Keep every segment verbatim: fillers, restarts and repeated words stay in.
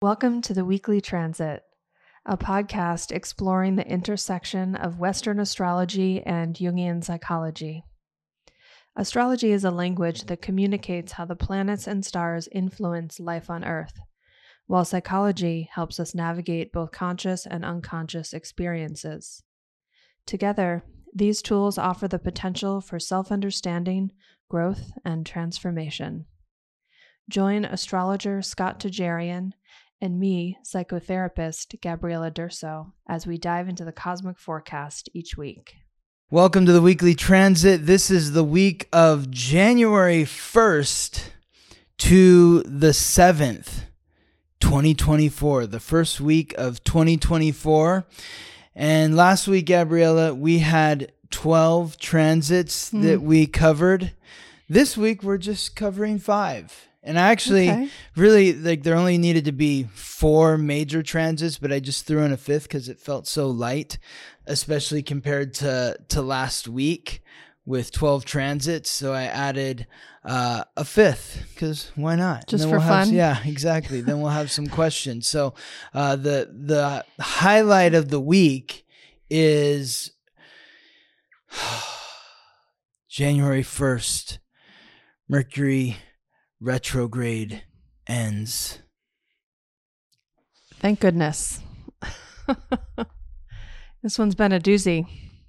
Welcome to the Weekly Transit, a podcast exploring the intersection of Western astrology and Jungian psychology. Astrology is a language that communicates how the planets and stars influence life on Earth, while psychology helps us navigate both conscious and unconscious experiences. Together, these tools offer the potential for self-understanding, growth, and transformation. Join astrologer Scott Tejarian and me, psychotherapist Gabriela Durso, as we dive into the cosmic forecast each week. Welcome to the Weekly Transit. This is the week of January first to the seventh, twenty twenty-four, the first week of twenty twenty-four. And last week, Gabriela, we had twelve transits mm. that we covered. This week, we're just covering five. And I actually okay. really, like, there only needed to be four major transits, but I just threw in a fifth because it felt so light, especially compared to, to last week with twelve transits. So I added uh, a fifth because why not? Just for we'll fun? Have, yeah, exactly. Then we'll have some questions. So uh, the the highlight of the week is January first, Mercury retrograde ends. Thank goodness. This one's been a doozy.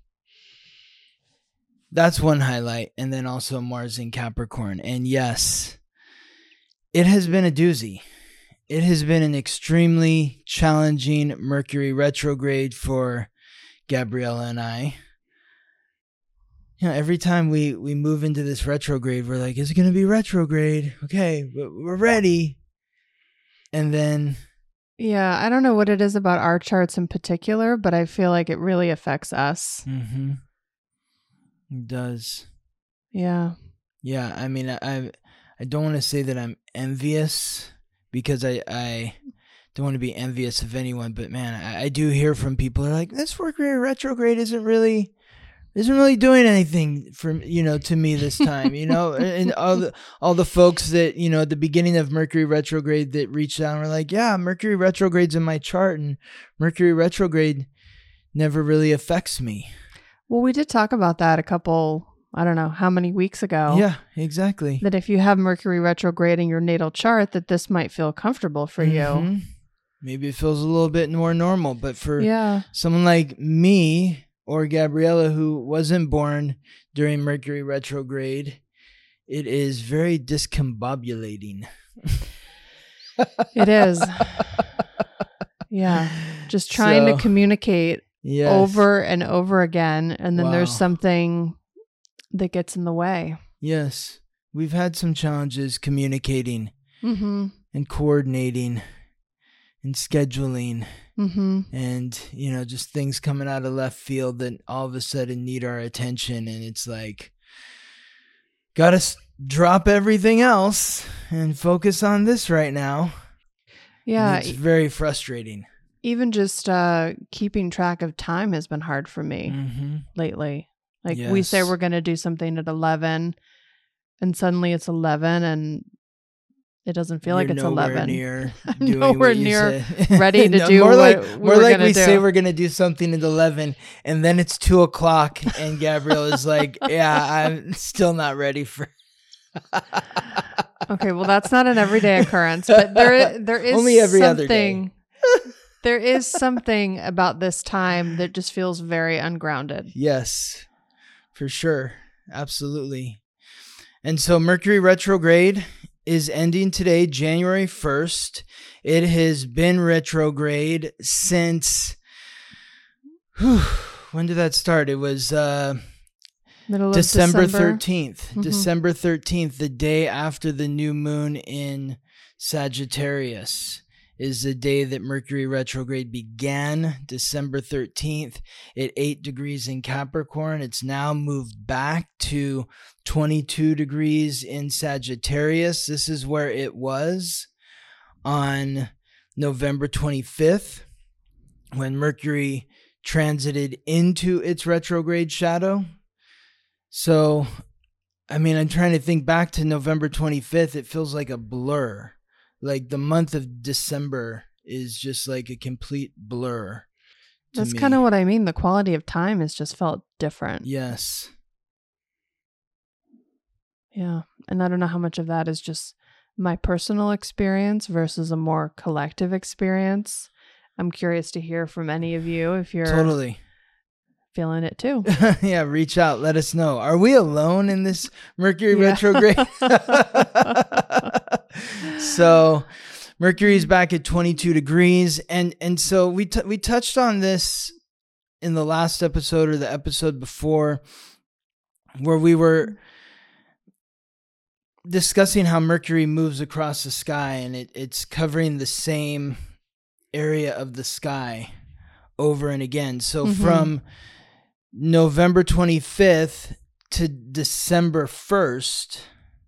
That's one highlight. And then also Mars in Capricorn. And yes, it has been a doozy. It has been an extremely challenging Mercury retrograde for Gabriela and I. You know, every time we, we move into this retrograde, we're like, is it going to be retrograde? Okay, we're ready. And then... Yeah, I don't know what it is about our charts in particular, but I feel like it really affects us. Mm-hmm. It does. Yeah. Yeah, I mean, I I don't want to say that I'm envious because I, I don't want to be envious of anyone, but man, I, I do hear from people who are like, this Mercury retrograde isn't really... isn't really doing anything for, you know, to me this time, you know, and all the, all the folks that, you know, at the beginning of Mercury retrograde that reached out and were like, yeah, Mercury retrograde's in my chart and Mercury retrograde never really affects me. Well, we did talk about that a couple, I don't know how many weeks ago. Yeah, exactly. That if you have Mercury retrograde in your natal chart, that this might feel comfortable for mm-hmm. you. Maybe it feels a little bit more normal, but for yeah. someone like me, or Gabriela, who wasn't born during Mercury retrograde, it is very discombobulating. It is. Yeah. Just trying so, to communicate yes. over and over again. And then wow. there's something that gets in the way. Yes. We've had some challenges communicating mm-hmm. and coordinating and scheduling. Mm-hmm. And, you know, just things coming out of left field that all of a sudden need our attention. And it's like, gotta s- drop everything else and focus on this right now. Yeah. And it's very frustrating. Even just uh, keeping track of time has been hard for me mm-hmm. lately. Like yes. we say we're going to do something at eleven and suddenly it's eleven and it doesn't feel You're like it's nowhere eleven. Near I'm doing nowhere what you near said. ready to no, do more what like, we more were like gonna we do. say we're going to do something at eleven and then it's two o'clock and Gabrielle is like, yeah, I'm still not ready for... Okay, well, that's not an everyday occurrence, but there, there is Only every something, other day. There is something about this time that just feels very ungrounded. Yes, for sure. Absolutely. And so Mercury retrograde is ending today, January first. It has been retrograde since, whew, when did that start? It was uh, Middle of December December. thirteenth. Mm-hmm. December thirteenth, the day after the new moon in Sagittarius, is the day that Mercury retrograde began, December thirteenth, at eight degrees in Capricorn. It's now moved back to twenty-two degrees in Sagittarius. This is where it was on November twenty-fifth, when Mercury transited into its retrograde shadow. So, I mean, I'm trying to think back to November twenty-fifth. It feels like a blur. like the month of December is just like a complete blur. That's kind of what I mean. The quality of time has just felt different. Yes. Yeah. And I don't know how much of that is just my personal experience versus a more collective experience. I'm curious to hear from any of you if you're totally feeling it too. Yeah, reach out. Let us know. Are we alone in this Mercury yeah. retrograde? So Mercury's back at twenty-two degrees. And and so we t- we touched on this in the last episode or the episode before, where we were discussing how Mercury moves across the sky, and it, it's covering the same area of the sky over and again. So mm-hmm. from November twenty-fifth to December first,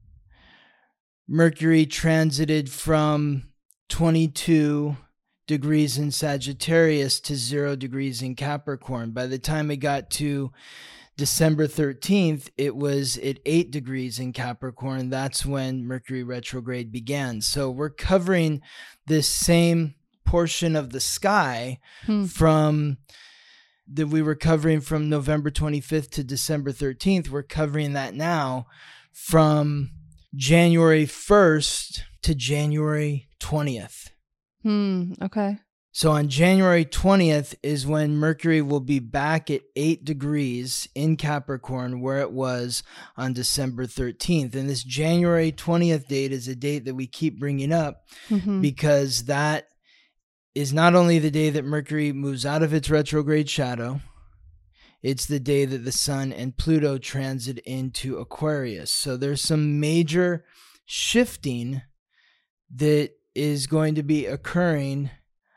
Mercury transited from twenty-two degrees in Sagittarius to zero degrees in Capricorn. By the time it got to December thirteenth, it was at eight degrees in Capricorn. That's when Mercury retrograde began. So we're covering this same portion of the sky hmm. from that we were covering from November twenty-fifth to December thirteenth. We're covering that now from January first to January twentieth. Hmm. Okay. So on January twentieth is when Mercury will be back at eight degrees in Capricorn, where it was on December thirteenth. And this January twentieth date is a date that we keep bringing up mm-hmm. because that is not only the day that Mercury moves out of its retrograde shadow, it's the day that the Sun and Pluto transit into Aquarius. So there's some major shifting that is going to be occurring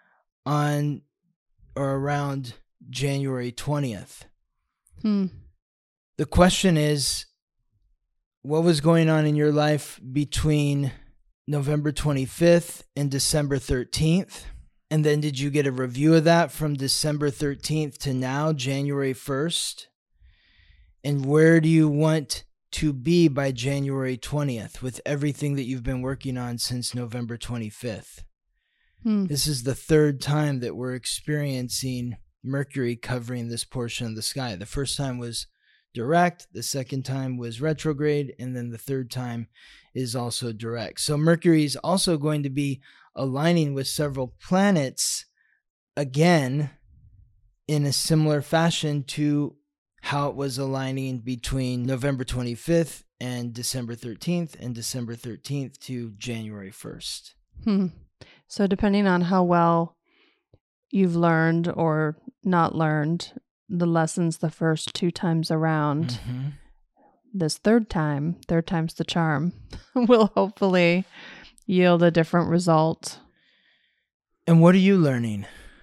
on or around January twentieth. Hmm. The question is, what was going on in your life between November twenty-fifth and December thirteenth? And then did you get a review of that from December thirteenth to now, January first? And where do you want to be by January twentieth with everything that you've been working on since November twenty-fifth? Hmm. This is the third time that we're experiencing Mercury covering this portion of the sky. The first time was direct, the second time was retrograde, and then the third time is also direct. So Mercury is also going to be aligning with several planets again in a similar fashion to how it was aligning between November twenty-fifth and December thirteenth and December thirteenth to January first. Hmm. So depending on how well you've learned or not learned the lessons the first two times around, mm-hmm. this third time, third time's the charm, will hopefully yield a different result. And what are you learning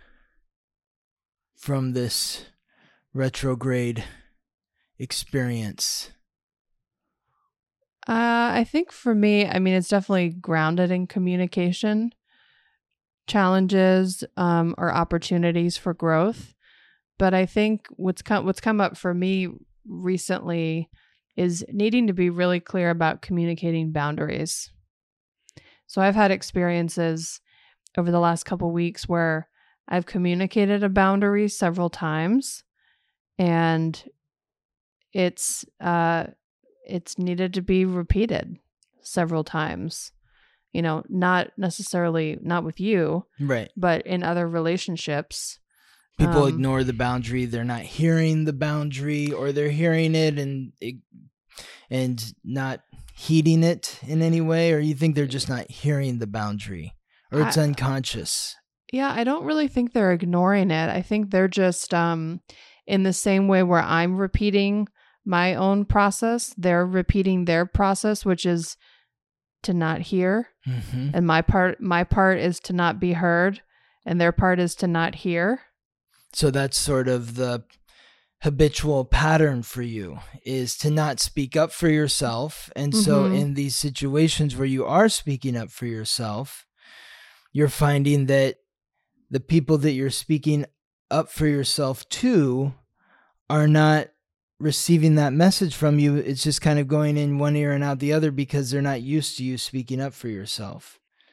from this retrograde experience? Uh, I think for me, I mean, it's definitely grounded in communication, challenges, um, or opportunities for growth. But I think what's come what's come up for me recently is needing to be really clear about communicating boundaries. So I've had experiences over the last couple of weeks where I've communicated a boundary several times, and it's uh, it's needed to be repeated several times. You know, not necessarily not with you, right? But in other relationships. People um, ignore the boundary. They're not hearing the boundary, or they're hearing it and and not heeding it in any way, or you think they're just not hearing the boundary, or it's I, unconscious? Yeah, I don't really think they're ignoring it. I think they're just um, in the same way where I'm repeating my own process, they're repeating their process, which is to not hear. Mm-hmm. And my part, my part is to not be heard, and their part is to not hear. So that's sort of the habitual pattern for you, is to not speak up for yourself. And mm-hmm. so in these situations where you are speaking up for yourself, you're finding that the people that you're speaking up for yourself to are not receiving that message from you. It's just kind of going in one ear and out the other because they're not used to you speaking up for yourself.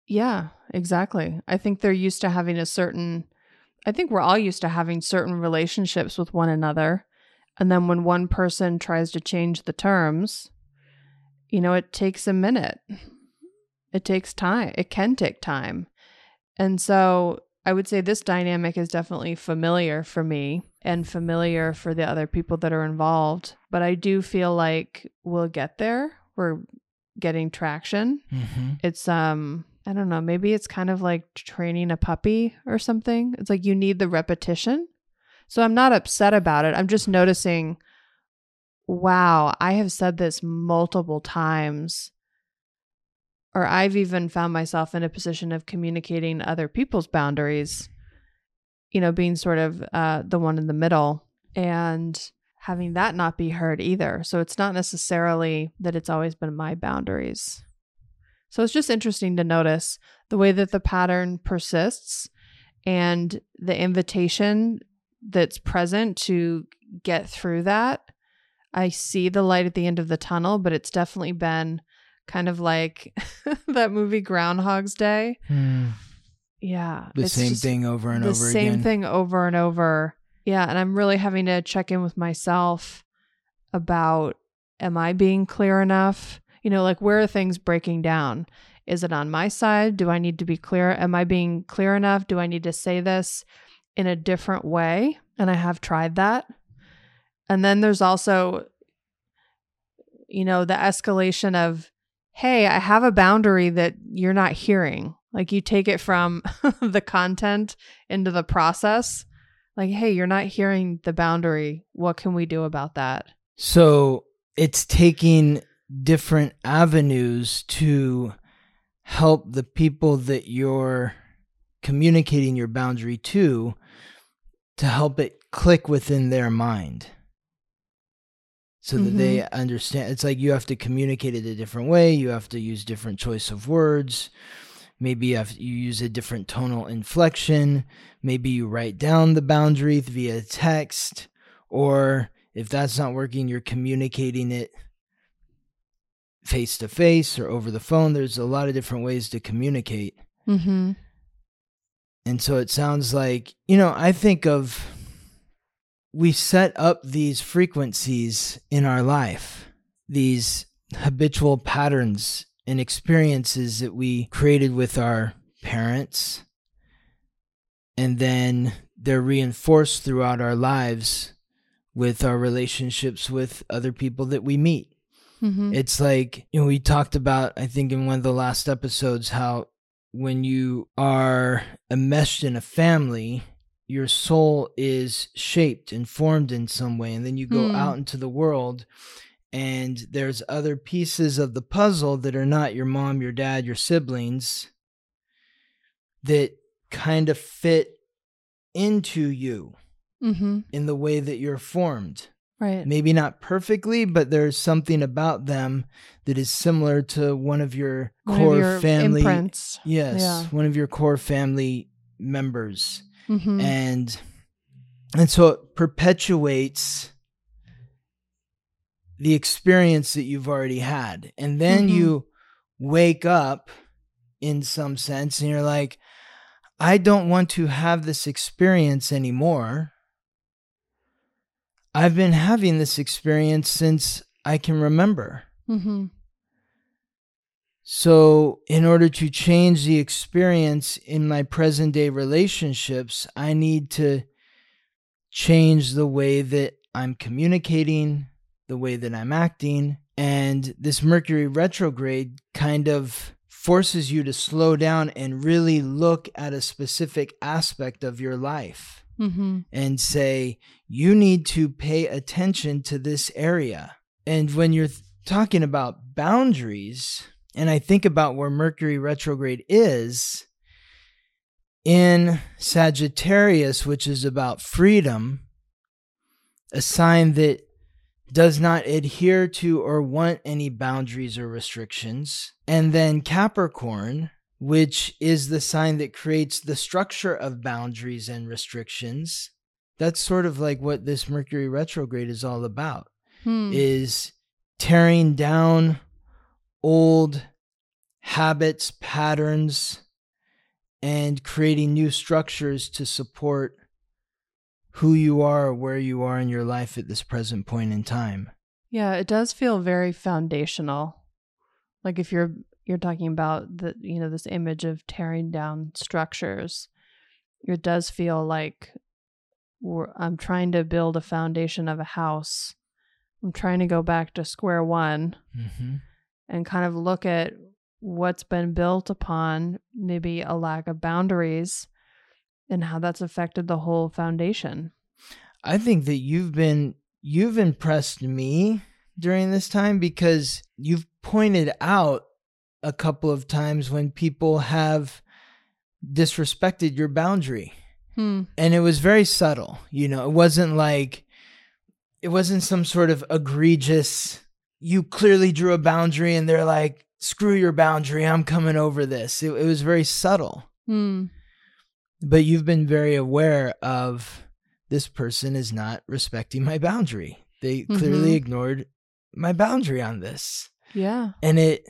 Yeah, exactly. I think they're used to having a certain, I think we're all used to having certain relationships with one another. And then when one person tries to change the terms, you know, it takes a minute. It takes time. It can take time. And so I would say this dynamic is definitely familiar for me and familiar for the other people that are involved. But I do feel like we'll get there. We're getting traction. Mm-hmm. It's, um, I don't know, maybe it's kind of like training a puppy or something. It's like you need the repetition. So I'm not upset about it. I'm just noticing, wow, I have said this multiple times. Or I've even found myself in a position of communicating other people's boundaries, you know, being sort of uh, the one in the middle and having that not be heard either. So it's not necessarily that it's always been my boundaries. So it's just interesting to notice the way that the pattern persists and the invitation that's present to get through that. I see the light at the end of the tunnel, but it's definitely been kind of like that movie Groundhog's Day. Hmm. Yeah. The same thing over and over again. The same thing over and over. Yeah. And I'm really having to check in with myself about, am I being clear enough? You know, like where are things breaking down? Is it on my side? Do I need to be clear? Am I being clear enough? Do I need to say this in a different way? And I have tried that. And then there's also, you know, the escalation of, hey, I have a boundary that you're not hearing. Like you take it from the content into the process. Like, hey, you're not hearing the boundary. What can we do about that? So it's taking different avenues to help the people that you're communicating your boundary to, to help it click within their mind. So that mm-hmm. they understand. It's like you have to communicate it a different way. You have to use different choice of words. Maybe you, have, you use a different tonal inflection. Maybe you write down the boundary via text. Or if that's not working, you're communicating it face to face or over the phone. There's a lot of different ways to communicate. Mm-hmm. And so it sounds like, you know, I think of... we set up these frequencies in our life, these habitual patterns and experiences that we created with our parents, and then they're reinforced throughout our lives with our relationships with other people that we meet. Mm-hmm. It's like, you know, we talked about, I think in one of the last episodes, how when you are enmeshed in a family, your soul is shaped and formed in some way. And then you go mm. out into the world and there's other pieces of the puzzle that are not your mom, your dad, your siblings that kind of fit into you mm-hmm. in the way that you're formed. Right. Maybe not perfectly, but there's something about them that is similar to one of your one core of your family. Imprints. Yes. Yeah. One of your core family members. Mm-hmm. And and so it perpetuates the experience that you've already had. And then mm-hmm. you wake up in some sense and you're like, I don't want to have this experience anymore. I've been having this experience since I can remember. Mm-hmm. So in order to change the experience in my present day relationships, I need to change the way that I'm communicating, the way that I'm acting. And this Mercury retrograde kind of forces you to slow down and really look at a specific aspect of your life mm-hmm. and say, you need to pay attention to this area. And when you're th- talking about boundaries, and I think about where Mercury retrograde is in Sagittarius, which is about freedom, a sign that does not adhere to or want any boundaries or restrictions. And then Capricorn, which is the sign that creates the structure of boundaries and restrictions. That's sort of like what this Mercury retrograde is all about, hmm. is tearing down old habits, patterns, and creating new structures to support who you are or where you are in your life at this present point in time. Yeah, it does feel very foundational. Like if you're you're talking about the you know this image of tearing down structures, it does feel like we're, I'm trying to build a foundation of a house. I'm trying to go back to square one Mm-hmm. and kind of look at what's been built upon maybe a lack of boundaries and how that's affected the whole foundation. I think that you've been you've impressed me during this time because you've pointed out a couple of times when people have disrespected your boundary. Hmm. And it was very subtle. You know, it wasn't like, it wasn't some sort of egregious, you clearly drew a boundary and they're like, screw your boundary, I'm coming over this. It, it was very subtle. Hmm. But you've been very aware of, this person is not respecting my boundary. They Mm-hmm. clearly ignored my boundary on this. Yeah. And it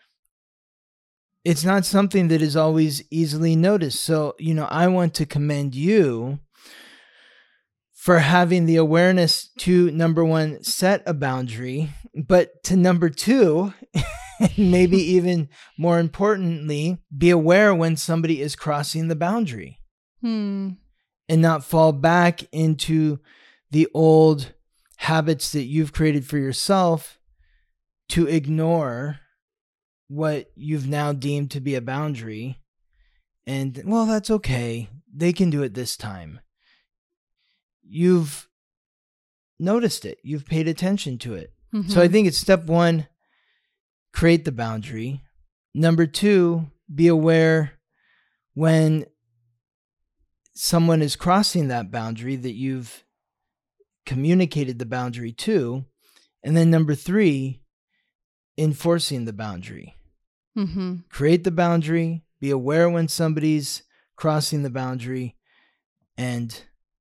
it's not something that is always easily noticed. So, you know, I want to commend you for having the awareness to, number one, set a boundary, but to number two, maybe even more importantly, be aware when somebody is crossing the boundary. Hmm. And not fall back into the old habits that you've created for yourself to ignore what you've now deemed to be a boundary. And, well, that's okay. They can do it this time. You've noticed it. You've paid attention to it. Mm-hmm. So I think it's step one, create the boundary. Number two, be aware when someone is crossing that boundary that you've communicated the boundary to. And then number three, enforcing the boundary. Mm-hmm. Create the boundary, be aware when somebody's crossing the boundary, and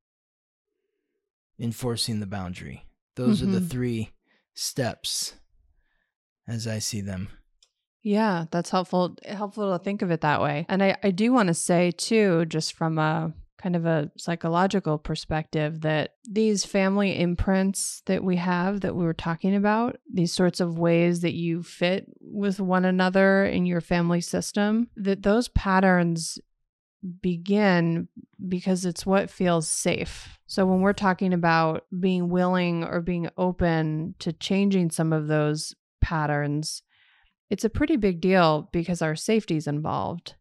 enforcing the boundary. Those Mm-hmm. are the three steps as I see them. Yeah, that's helpful. Helpful to think of it that way. And I, I do want to say too, just from a kind of a psychological perspective, that these family imprints that we have that we were talking about, these sorts of ways that you fit with one another in your family system, that those patterns begin because it's what feels safe. So when we're talking about being willing or being open to changing some of those patterns, it's a pretty big deal because our safety is involved.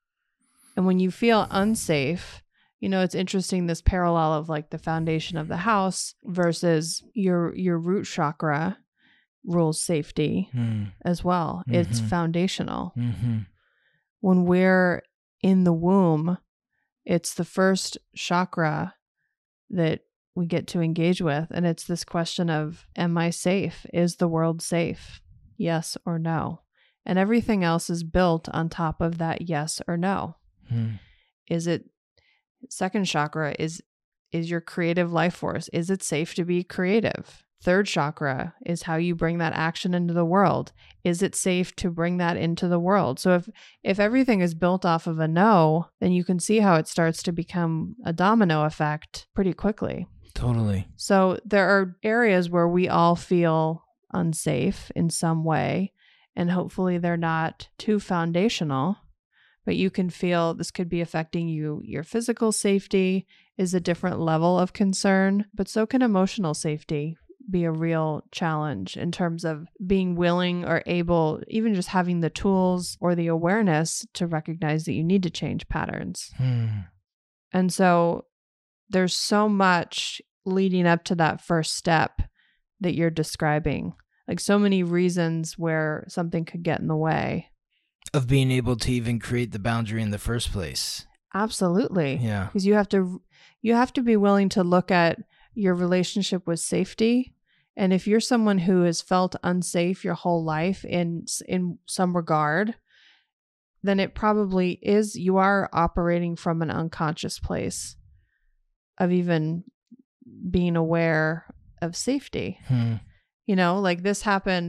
And when you feel unsafe, you know, it's interesting, this parallel of like the foundation of the house versus your your root chakra rules safety Mm. as well. Mm-hmm. It's foundational. Mm-hmm. When we're in the womb, it's the first chakra that we get to engage with. And it's this question of, am I safe? Is the world safe? Yes or no? And everything else is built on top of that yes or no. Mm. Is it, second chakra is is your creative life force. Is it safe to be creative? Third chakra is how you bring that action into the world. Is it safe to bring that into the world? So if if everything is built off of a no, then you can see how it starts to become a domino effect pretty quickly. Totally. So there are areas where we all feel unsafe in some way, and hopefully they're not too foundational, but you can feel this could be affecting you. Your physical safety is a different level of concern, but so can emotional safety be a real challenge in terms of being willing or able, even just having the tools or the awareness to recognize that you need to change patterns. Mm. And so there's so much leading up to that first step that you're describing, like so many reasons where something could get in the way Of being able to even create the boundary in the first place. Absolutely. Yeah. Because you have to you have to be willing to look at your relationship with safety. And if you're someone who has felt unsafe your whole life in in some regard, then it probably is, you are operating from an unconscious place of even being aware of safety. Hmm. You know, like this happened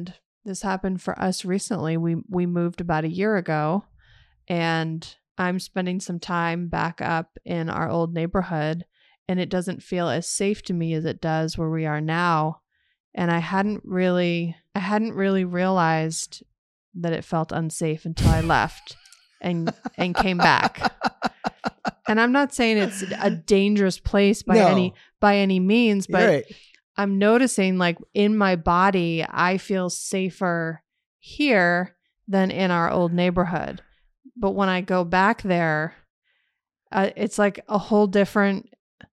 This happened for us recently. We we moved about a year ago, and I'm spending some time back up in our old neighborhood, and it doesn't feel as safe to me as it does where we are now. And I hadn't really I hadn't really realized that it felt unsafe until I left and and came back. And I'm not saying it's a dangerous place by No. any by any means, but You're right. I'm noticing like in my body, I feel safer here than in our old neighborhood. But when I go back there, uh, it's like a whole different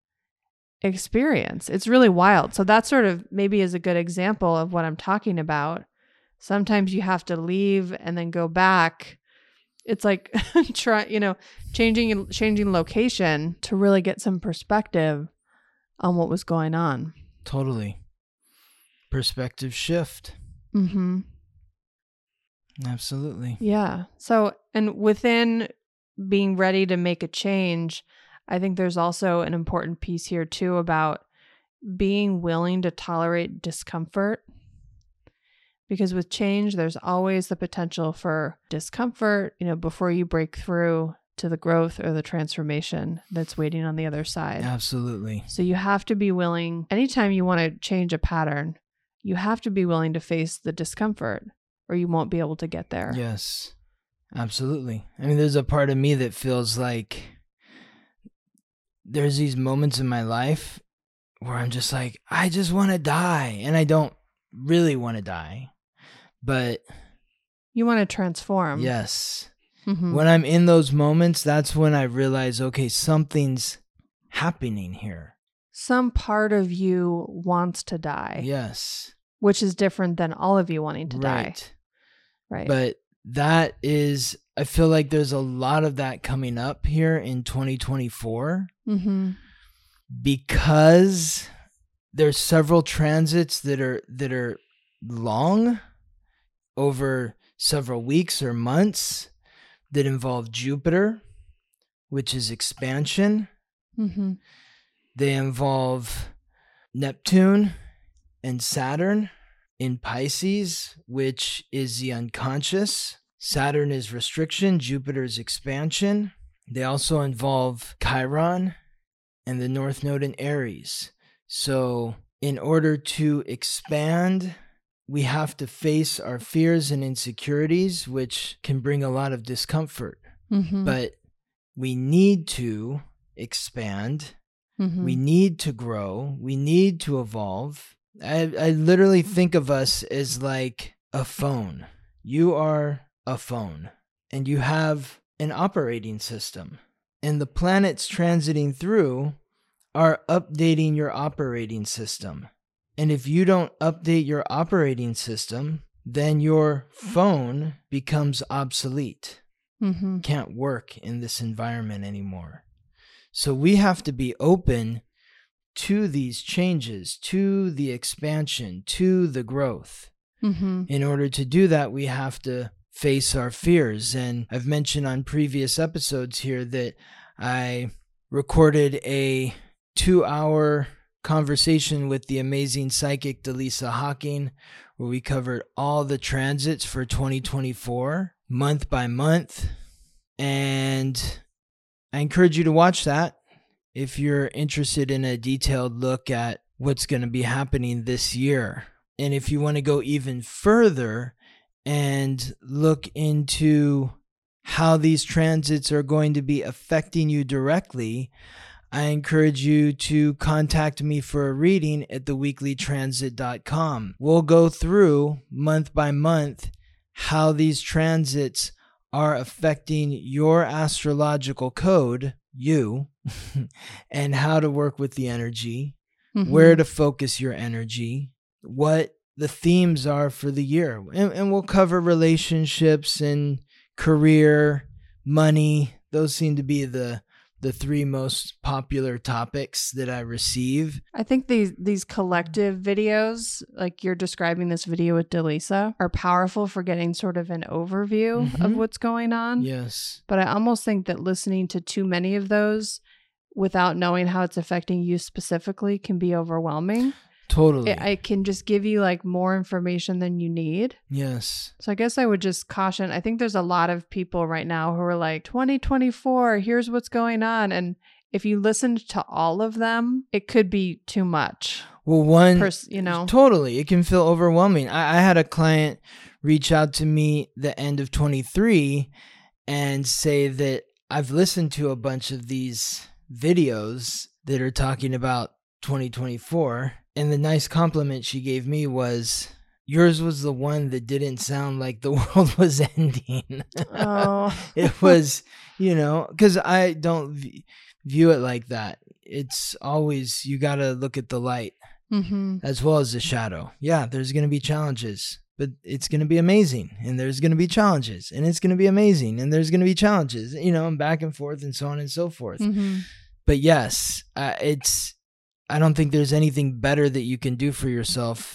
experience. It's really wild. So that sort of maybe is a good example of what I'm talking about. Sometimes you have to leave and then go back. It's like try, you know, changing changing location to really get some perspective on what was going on. Totally. Perspective shift. Mm-hmm. Absolutely. Yeah. So, and within being ready to make a change, I think there's also an important piece here too about being willing to tolerate discomfort. Because with change, there's always the potential for discomfort, you know, before you break through to the growth or the transformation that's waiting on the other side. Absolutely. So you have to be willing, anytime you want to change a pattern, you have to be willing to face the discomfort or you won't be able to get there. Yes, absolutely. I mean, there's a part of me that feels like there's these moments in my life where I'm just like, I just want to die. And I don't really want to die. But you want to transform. Yes. Mm-hmm. When I'm in those moments, that's when I realize, okay, something's happening here. Some part of you wants to die. Yes. Which is different than all of you wanting to Right. die. Right. But that is, I feel like there's a lot of that coming up here in twenty twenty-four Mm-hmm. because there's several transits that are that are long, over several weeks or months, that involve Jupiter, which is expansion. Mm-hmm. They involve Neptune and Saturn in Pisces, which is the unconscious. Saturn is restriction, Jupiter is expansion. They also involve Chiron and the North Node in Aries. So in order to expand, we have to face our fears and insecurities, which can bring a lot of discomfort. Mm-hmm. But we need to expand. Mm-hmm. We need to grow. We need to evolve. I, I literally think of us as like a phone. You are a phone, and you have an operating system. And the planets transiting through are updating your operating system. And if you don't update your operating system, then your phone becomes obsolete. Mm-hmm. Can't work in this environment anymore. So we have to be open to these changes, to the expansion, to the growth. Mm-hmm. In order to do that, we have to face our fears. And I've mentioned on previous episodes here that I recorded a two-hour conversation with the amazing psychic Delisa Hawking, where we covered all the transits for twenty twenty-four, month by month. And I encourage you to watch that if you're interested in a detailed look at what's going to be happening this year. And if you want to go even further and look into how these transits are going to be affecting you directly, I encourage you to contact me for a reading at the weekly transit dot com. We'll go through month by month how these transits are affecting your astrological code, you, and how to work with the energy, Mm-hmm. where to focus your energy, what the themes are for the year. And, and we'll cover relationships and career, money. Those seem to be the the three most popular topics that I receive. I think these these collective videos, like you're describing this video with Delisa, are powerful for getting sort of an overview Mhm. of what's going on. Yes. But I almost think that listening to too many of those without knowing how it's affecting you specifically can be overwhelming. Totally. it, it can just give you like more information than you need. Yes. So I guess I would just caution. I think there's a lot of people right now who are like, twenty twenty-four, here's what's going on. And if you listened to all of them, it could be too much. Well, one, Pers- you know, totally. It can feel overwhelming. I, I had a client reach out to me the end of twenty-three and say that I've listened to a bunch of these videos that are talking about twenty twenty-four. And the nice compliment she gave me was, yours was the one that didn't sound like the world was ending. Oh. It was, you know, because I don't v- view it like that. It's always, you got to look at the light Mm-hmm. as well as the shadow. Yeah, there's going to be challenges, but it's going to be amazing. And there's going to be challenges, and it's going to be amazing. And there's going to be challenges, you know, and back and forth and so on and so forth. Mm-hmm. But yes, uh, it's, I don't think there's anything better that you can do for yourself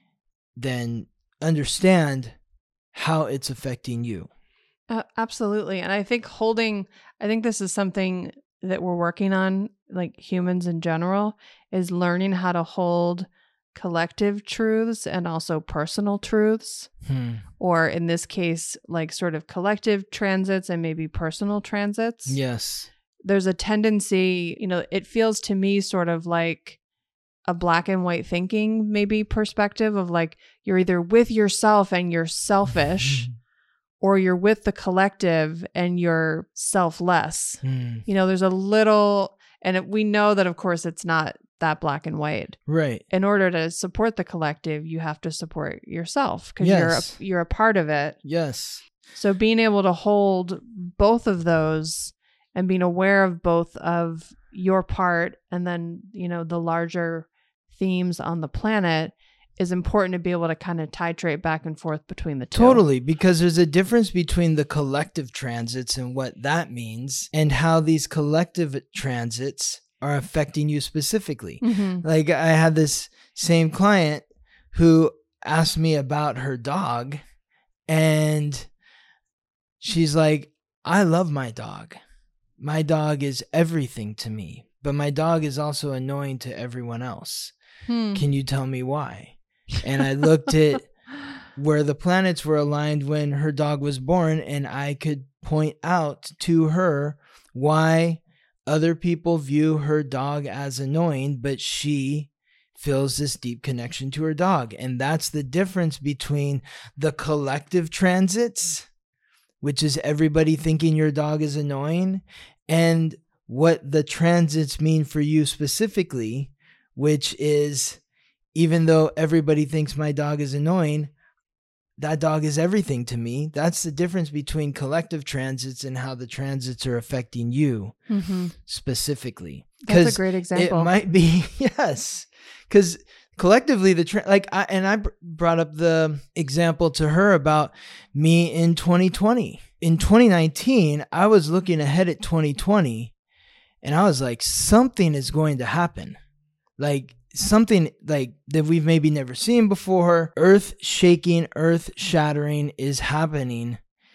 than understand how it's affecting you. Uh, absolutely. And I think holding, I think this is something that we're working on, like humans in general, is learning how to hold collective truths and also personal truths. Hmm. Or in this case, like sort of collective transits and maybe personal transits. Yes. There's a tendency, you know, it feels to me sort of like a black and white thinking, maybe perspective of like, you're either with yourself and you're selfish, or you're with the collective and you're selfless. Hmm. You know, there's a little, and it, we know that, of course, it's not that black and white. Right. In order to support the collective, you have to support yourself because Yes. you're a, you're a part of it. Yes. So being able to hold both of those and being aware of both of your part and then, you know, the larger themes on the planet is important to be able to kind of titrate back and forth between the two. Totally, because there's a difference between the collective transits and what that means and how these collective transits are affecting you specifically. Mm-hmm. Like I had this same client who asked me about her dog, and she's like, I love my dog. My dog is everything to me, but my dog is also annoying to everyone else. Hmm. Can you tell me why? And I looked at where the planets were aligned when her dog was born, and I could point out to her why other people view her dog as annoying, but she feels this deep connection to her dog. And that's the difference between the collective transits, which is everybody thinking your dog is annoying, and what the transits mean for you specifically, which is, even though everybody thinks my dog is annoying, that dog is everything to me. That's the difference between collective transits and how the transits are affecting you Mm-hmm. specifically. That's a great example. It might be, yes, because collectively the tra- like I and I br- brought up the example to her about me in twenty twenty. In twenty nineteen, I was looking ahead at twenty twenty, and I was like, something is going to happen. Like something like that we've maybe never seen before. Earth shaking, earth shattering is happening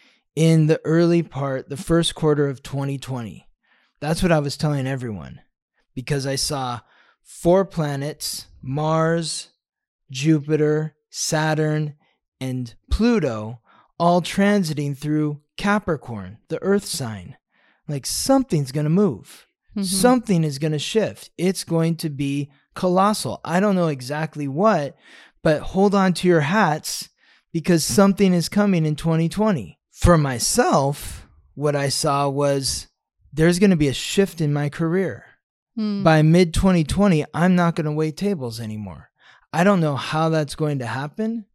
in the early part, the first quarter of twenty twenty. That's what I was telling everyone, because I saw four planets, Mars, Jupiter, Saturn, and Pluto, all transiting through Capricorn, the earth sign. Like something's going to move. Mm-hmm. Something is going to shift. It's going to be colossal. I don't know exactly what, but hold on to your hats, because something is coming in twenty twenty. For myself, what I saw was there's going to be a shift in my career. Mm. By mid twenty twenty, I'm not going to wait tables anymore. I don't know how that's going to happen,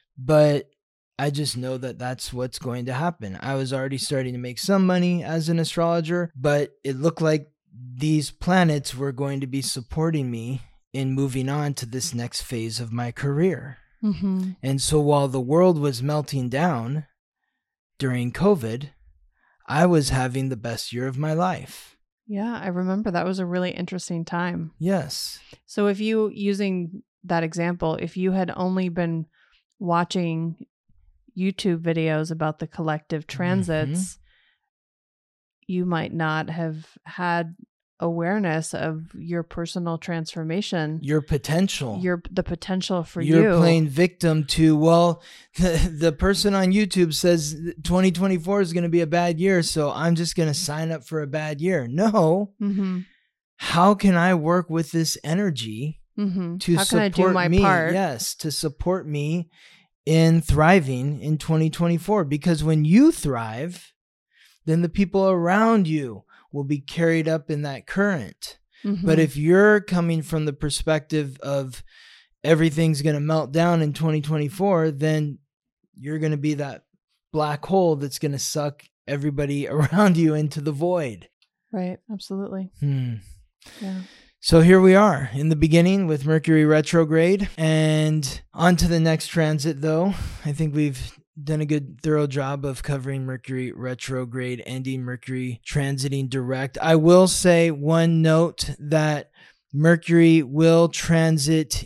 but I just know that that's what's going to happen. I was already starting to make some money as an astrologer, but it looked like these planets were going to be supporting me in moving on to this next phase of my career. Mm-hmm. And so while the world was melting down during COVID, I was having the best year of my life. Yeah, I remember that was a really interesting time. Yes. So if you, using that example, if you had only been watching YouTube videos about the collective transits, mm-hmm. you might not have had awareness of your personal transformation, your potential, your the potential for You're you. You're playing victim to, well, the, the person on YouTube says twenty twenty-four is going to be a bad year, so I'm just going to sign up for a bad year. No. Mm-hmm. How can I work with this energy mm-hmm. to How support can I do my me? part? Yes, to support me in thriving in twenty twenty-four. Because when you thrive, then the people around you will be carried up in that current. Mm-hmm. But if you're coming from the perspective of everything's going to melt down in twenty twenty-four, then you're going to be that black hole that's going to suck everybody around you into the void. Right. Absolutely. Hmm. Yeah. So here we are in the beginning with Mercury retrograde, and on to the next transit though. I think we've done a good thorough job of covering Mercury retrograde, ending Mercury transiting direct. I will say one note that Mercury will transit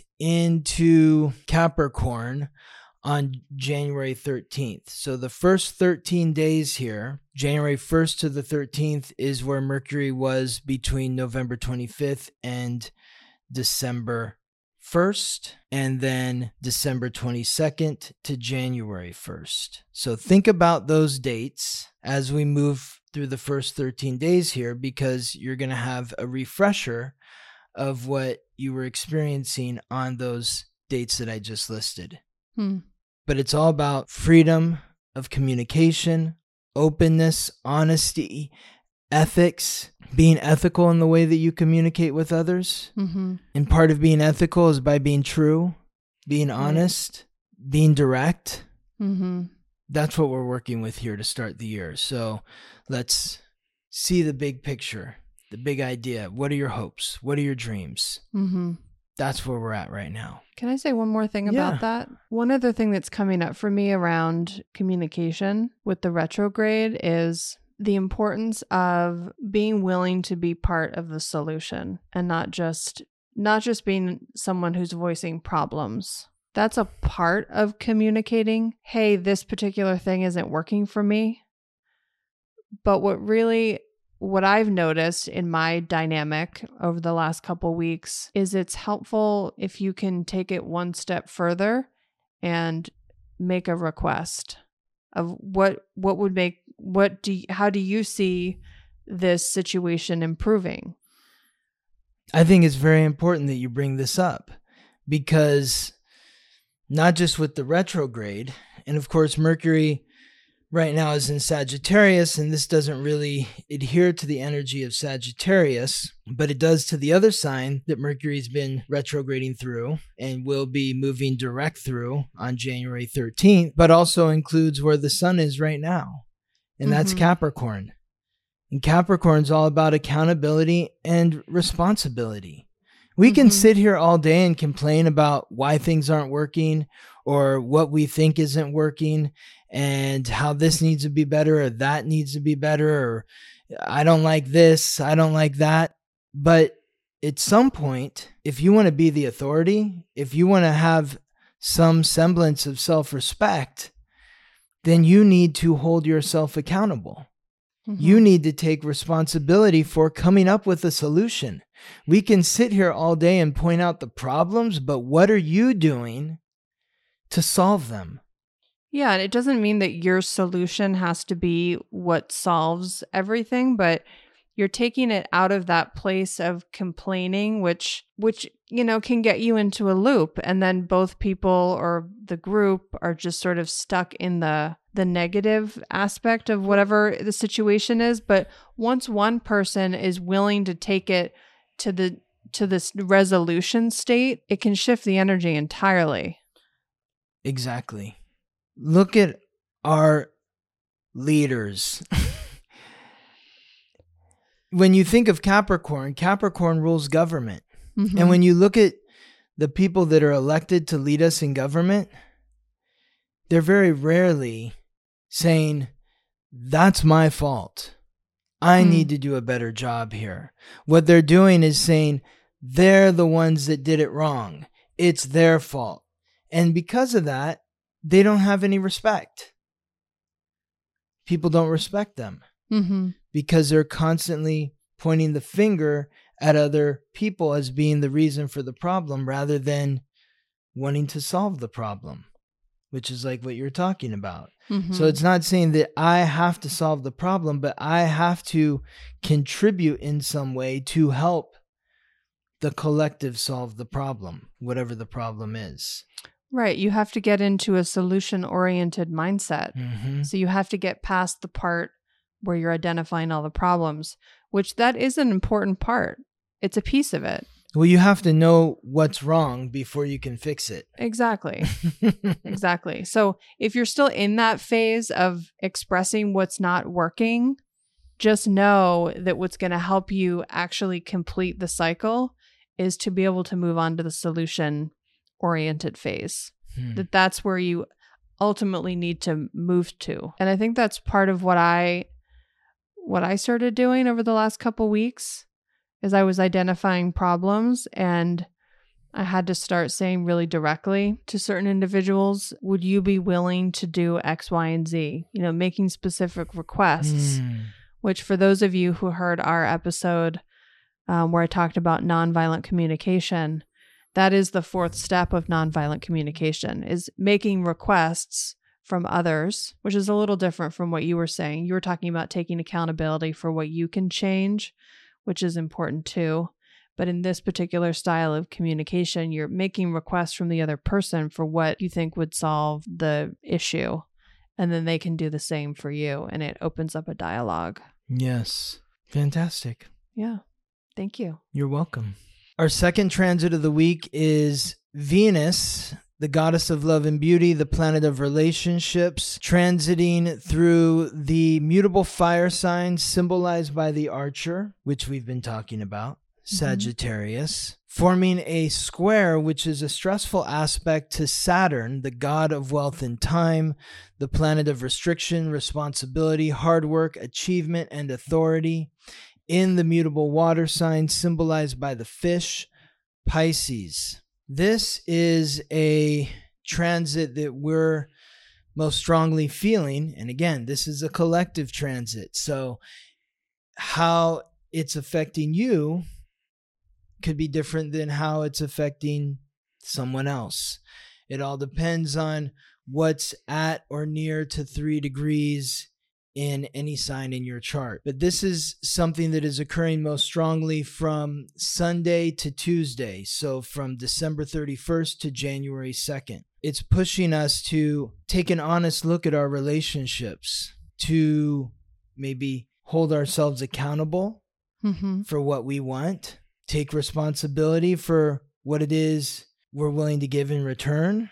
into Capricorn on January thirteenth. So the first thirteen days here, January first to the thirteenth, is where Mercury was between November twenty-fifth and December first, and then December twenty-second to January first. So think about those dates as we move through the first thirteen days here, because you're going to have a refresher of what you were experiencing on those dates that I just listed. Hmm. But it's all about freedom of communication, openness, honesty, ethics, being ethical in the way that you communicate with others. Mm-hmm. And part of being ethical is by being true, being honest, right. being direct. Mm-hmm. That's what we're working with here to start the year. So let's see the big picture, the big idea. What are your hopes? What are your dreams? Mm-hmm. That's where we're at right now. Can I say one more thing Yeah. about that? One other thing that's coming up for me around communication with the retrograde is the importance of being willing to be part of the solution and not just not just being someone who's voicing problems. That's a part of communicating. Hey, this particular thing isn't working for me. But what really What I've noticed in my dynamic over the last couple weeks is it's helpful if you can take it one step further and make a request of what what would make what do you, how do you see this situation improving? I think it's very important that you bring this up, because not just with the retrograde, and of course Mercury right now is in Sagittarius, and this doesn't really adhere to the energy of Sagittarius, but it does to the other sign that Mercury's been retrograding through and will be moving direct through on January thirteenth, but also includes where the sun is right now, and that's Mm-hmm. Capricorn. And Capricorn's all about accountability and responsibility. We can Mhm. sit here all day and complain about why things aren't working or what we think isn't working and how this needs to be better or that needs to be better, or I don't like this, I don't like that. But at some point, if you want to be the authority, if you want to have some semblance of self-respect, then you need to hold yourself accountable. Mhm. You need to take responsibility for coming up with a solution. We can sit here all day and point out the problems, but what are you doing to solve them? Yeah, and it doesn't mean that your solution has to be what solves everything, but you're taking it out of that place of complaining, which, which, you know, can get you into a loop. And then both people or the group are just sort of stuck in the, the negative aspect of whatever the situation is. But once one person is willing to take it to the, to this resolution state, it can shift the energy entirely. Exactly. Look at our leaders. When you think of Capricorn, Capricorn rules government. Mm-hmm. And when you look at the people that are elected to lead us in government, they're very rarely saying, that's my fault. I Hmm. need to do a better job here. What they're doing is saying, they're the ones that did it wrong. It's their fault. And because of that, they don't have any respect. People don't respect them Mm-hmm. because they're constantly pointing the finger at other people as being the reason for the problem rather than wanting to solve the problem, which is like what you're talking about. Mm-hmm. So it's not saying that I have to solve the problem, but I have to contribute in some way to help the collective solve the problem, whatever the problem is. Right. You have to get into a solution-oriented mindset. Mm-hmm. So you have to get past the part where you're identifying all the problems, which that is an important part. It's a piece of it. Well, you have to know what's wrong before you can fix it. Exactly. Exactly. So if you're still in that phase of expressing what's not working, just know that what's going to help you actually complete the cycle is to be able to move on to the solution-oriented phase. Hmm. That that's where you ultimately need to move to. And I think that's part of what I what I started doing over the last couple weeks is I was identifying problems, and I had to start saying really directly to certain individuals, would you be willing to do X, Y, and Z? You know, making specific requests, mm. which for those of you who heard our episode um, where I talked about nonviolent communication, that is the fourth step of nonviolent communication, is making requests from others, which is a little different from what you were saying. You were talking about taking accountability for what you can change, which is important too. But in this particular style of communication, you're making requests from the other person for what you think would solve the issue. And then they can do the same for you. And it opens up a dialogue. Yes. Fantastic. Yeah. Thank you. You're welcome. Our second transit of the week is Venus, the goddess of love and beauty, the planet of relationships, transiting through the mutable fire sign symbolized by the archer, which we've been talking about, Sagittarius, mm-hmm. forming a square, which is a stressful aspect to Saturn, the god of wealth and time, the planet of restriction, responsibility, hard work, achievement, and authority, in the mutable water sign symbolized by the fish, Pisces. This is a transit that we're most strongly feeling. And again, this is a collective transit. So how it's affecting you could be different than how it's affecting someone else. It all depends on what's at or near to three degrees in any sign in your chart. But this is something that is occurring most strongly from Sunday to Tuesday. So from December thirty-first to January second. It's pushing us to take an honest look at our relationships, to maybe hold ourselves accountable mm-hmm. for what we want, take responsibility for what it is we're willing to give in return,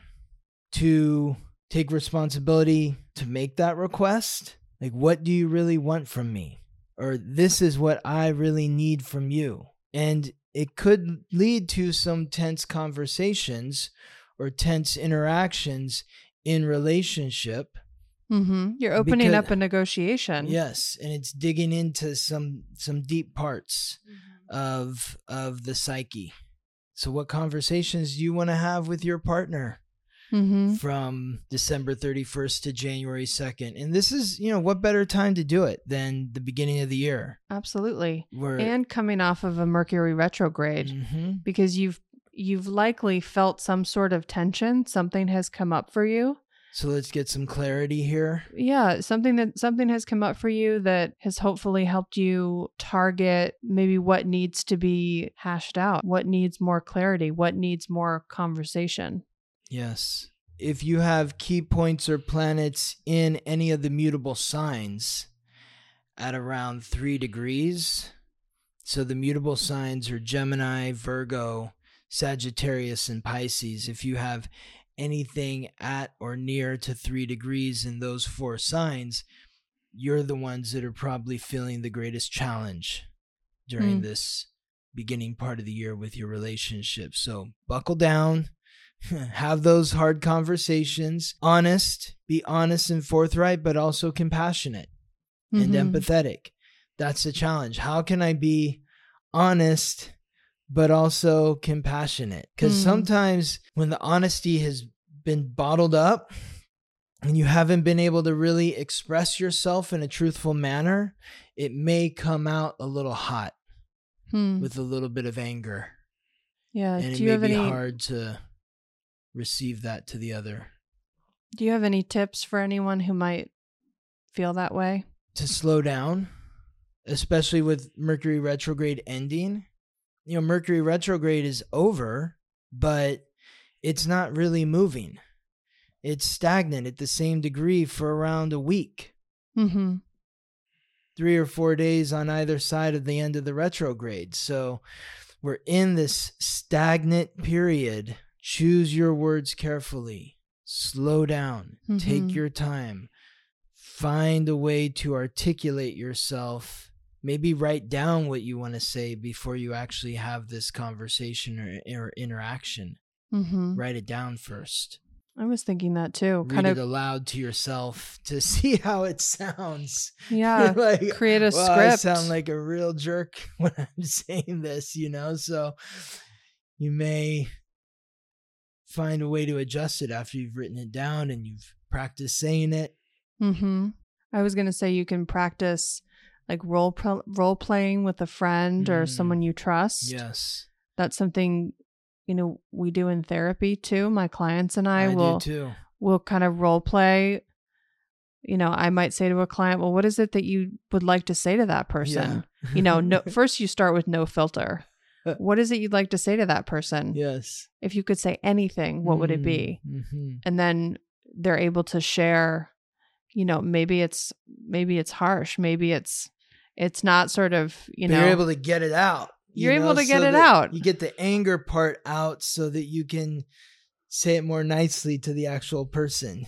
to take responsibility to make that request. Like, what do you really want from me? Or this is what I really need from you. And it could lead to some tense conversations or tense interactions in relationship. Mm-hmm. You're opening because, up a negotiation. Yes. And it's digging into some some deep parts mm-hmm. of of the psyche. So what conversations do you want to have with your partner? Mm-hmm. From December thirty-first to January second. And this is, you know, what better time to do it than the beginning of the year? Absolutely. Where, and coming off of a Mercury retrograde, mm-hmm. because you've you've likely felt some sort of tension. Something has come up for you. So let's get some clarity here. Yeah, something that something has come up for you that has hopefully helped you target maybe what needs to be hashed out, what needs more clarity, what needs more conversation. Yes. If you have key points or planets in any of the mutable signs at around three degrees, so the mutable signs are Gemini, Virgo, Sagittarius, and Pisces. If you have anything at or near to three degrees in those four signs, you're the ones that are probably feeling the greatest challenge during mm. this beginning part of the year with your relationship. So buckle down. Have those hard conversations, honest, be honest and forthright, but also compassionate mm-hmm. and empathetic. That's the challenge. How can I be honest, but also compassionate? Because mm. sometimes when the honesty has been bottled up and you haven't been able to really express yourself in a truthful manner, it may come out a little hot Hmm. with a little bit of anger. Yeah. And it Do you may have be any hard to receive that to the other. Do you have any tips for anyone who might feel that way? To slow down, especially with Mercury retrograde ending. You know, Mercury retrograde is over, but it's not really moving. It's stagnant at the same degree for around a week. Mm-hmm. Three or four days on either side of the end of the retrograde. So we're in this stagnant period. Choose your words carefully. Slow down. Mm-hmm. Take your time. Find a way to articulate yourself. Maybe write down what you want to say before you actually have this conversation or, or interaction. Mm-hmm. Write it down first. I was thinking that too. Read kind it of aloud to yourself to see how it sounds. Yeah. Like, create a well, I script. sound like a real jerk when I'm saying this, you know? So you may find a way to adjust it after you've written it down and you've practiced saying it. Mm-hmm. I was going to say you can practice like role pro- role playing with a friend or Mm. someone you trust. Yes. That's something, you know, we do in therapy too. My clients and I, I will do too. will kind of role play. You know, I might say to a client, well, what is it that you would like to say to that person? Yeah. You know, no, first you start with no filter. What is it you'd like to say to that person? Yes. If you could say anything, what would it be? Mm-hmm. And then they're able to share, you know, maybe it's, maybe it's harsh. Maybe it's, it's not sort of, you But know, you're able to get it out. you You're able know, to get so it that out. You get the anger part out so that you can say it more nicely to the actual person.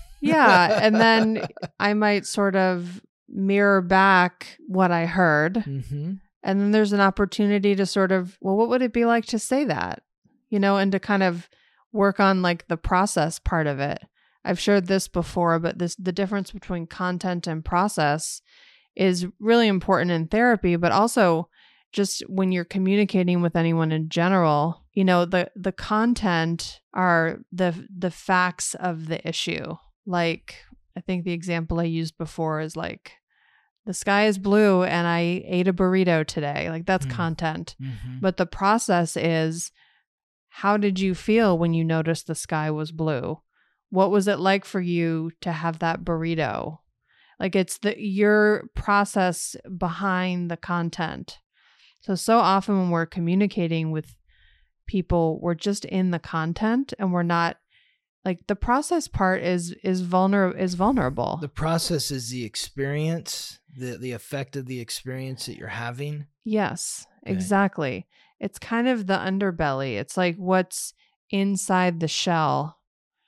yeah. And then I might sort of mirror back what I heard. Mm-hmm. And then there's an opportunity to sort of, well, what would it be like to say that? You know, and to kind of work on like the process part of it. I've shared this before, but this the difference between content and process is really important in therapy, but also just when you're communicating with anyone in general. You know, the the content are the the facts of the issue. Like, I think the example I used before is like, the sky is blue and I ate a burrito today. Like, that's mm. content. Mm-hmm. But the process is, how did you feel when you noticed the sky was blue? What was it like for you to have that burrito? Like, it's the your process behind the content. So, so often when we're communicating with people, we're just in the content and we're not, like, the process part is is vulner is vulnerable. The process is the experience, the the effect of the experience that you're having. Yes, okay. Exactly. It's kind of the underbelly. It's like what's inside the shell.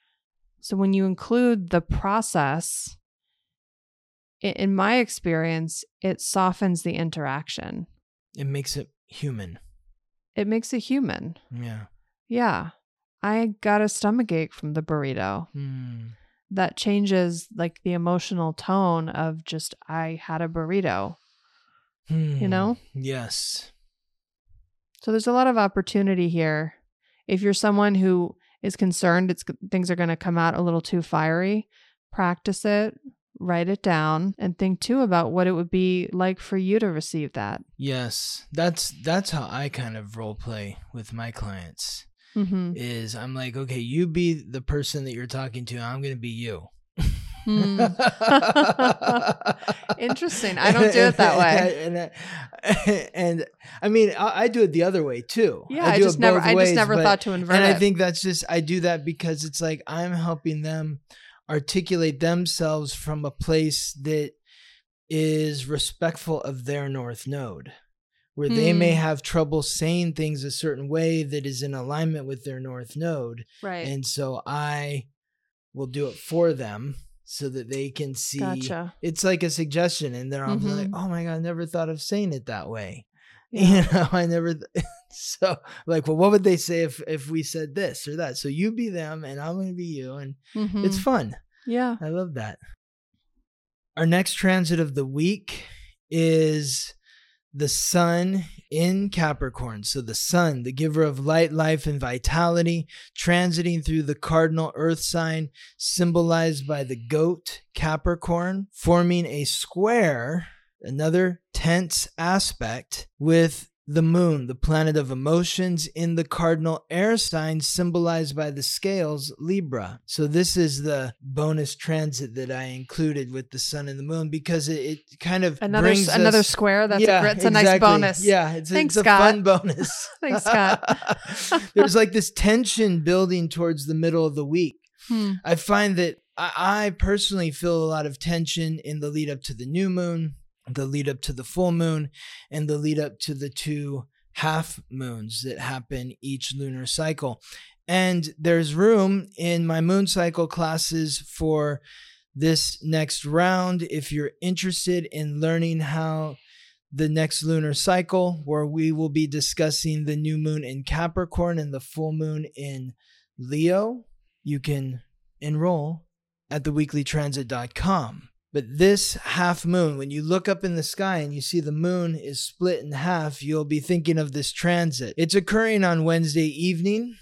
So when you include the process, in my experience, it softens the interaction. It makes it human. It makes it human. Yeah. Yeah. I got a stomachache from the burrito. Hmm. That changes like the emotional tone of just, I had a burrito, hmm. you know? Yes. So there's a lot of opportunity here. If you're someone who is concerned it's things are going to come out a little too fiery, practice it, write it down, and think too about what it would be like for you to receive that. Yes. That's that's how I kind of role play with my clients. Mm-hmm. Is I'm like, okay, you be the person that you're talking to. I'm going to be you. Hmm. Interesting. I don't do it that way. and, and, and I mean, I, I do it the other way too. Yeah, I, I do just it never, both I ways, just never but, thought to invert and it. And I think that's just, I do that because it's like I'm helping them articulate themselves from a place that is respectful of their North Node, where hmm. they may have trouble saying things a certain way that is in alignment with their North Node. Right. And so I will do it for them so that they can see. Gotcha. It's like a suggestion. And then I'm mm-hmm. like, oh my God, I never thought of saying it that way. Yeah. You know, I never. Th- so like, well, what would they say if, if we said this or that? So you be them and I'm going to be you. And mm-hmm. it's fun. Yeah. I love that. Our next transit of the week is the sun in Capricorn. So the sun, the giver of light, life, and vitality, transiting through the cardinal earth sign, symbolized by the goat Capricorn, forming a square another tense aspect with the moon, the planet of emotions, in the cardinal air sign symbolized by the scales, Libra. So this is the bonus transit that I included with the sun and the moon because it, it kind of another brings another us, square. That's yeah, a, it's a exactly. nice bonus. Yeah, it's, Thanks, it's a Scott. fun bonus. Thanks, Scott. There's like this tension building towards the middle of the week. Hmm. I find that I, I personally feel a lot of tension in the lead up to the new moon, the lead up to the full moon, and the lead up to the two half moons that happen each lunar cycle. And there's room in my moon cycle classes for this next round if you're interested in learning how the next lunar cycle, where we will be discussing the new moon in Capricorn and the full moon in Leo. You can enroll at the weekly transit dot com. But this half moon, when you look up in the sky and you see the moon is split in half, you'll be thinking of this transit. It's occurring on Wednesday evening,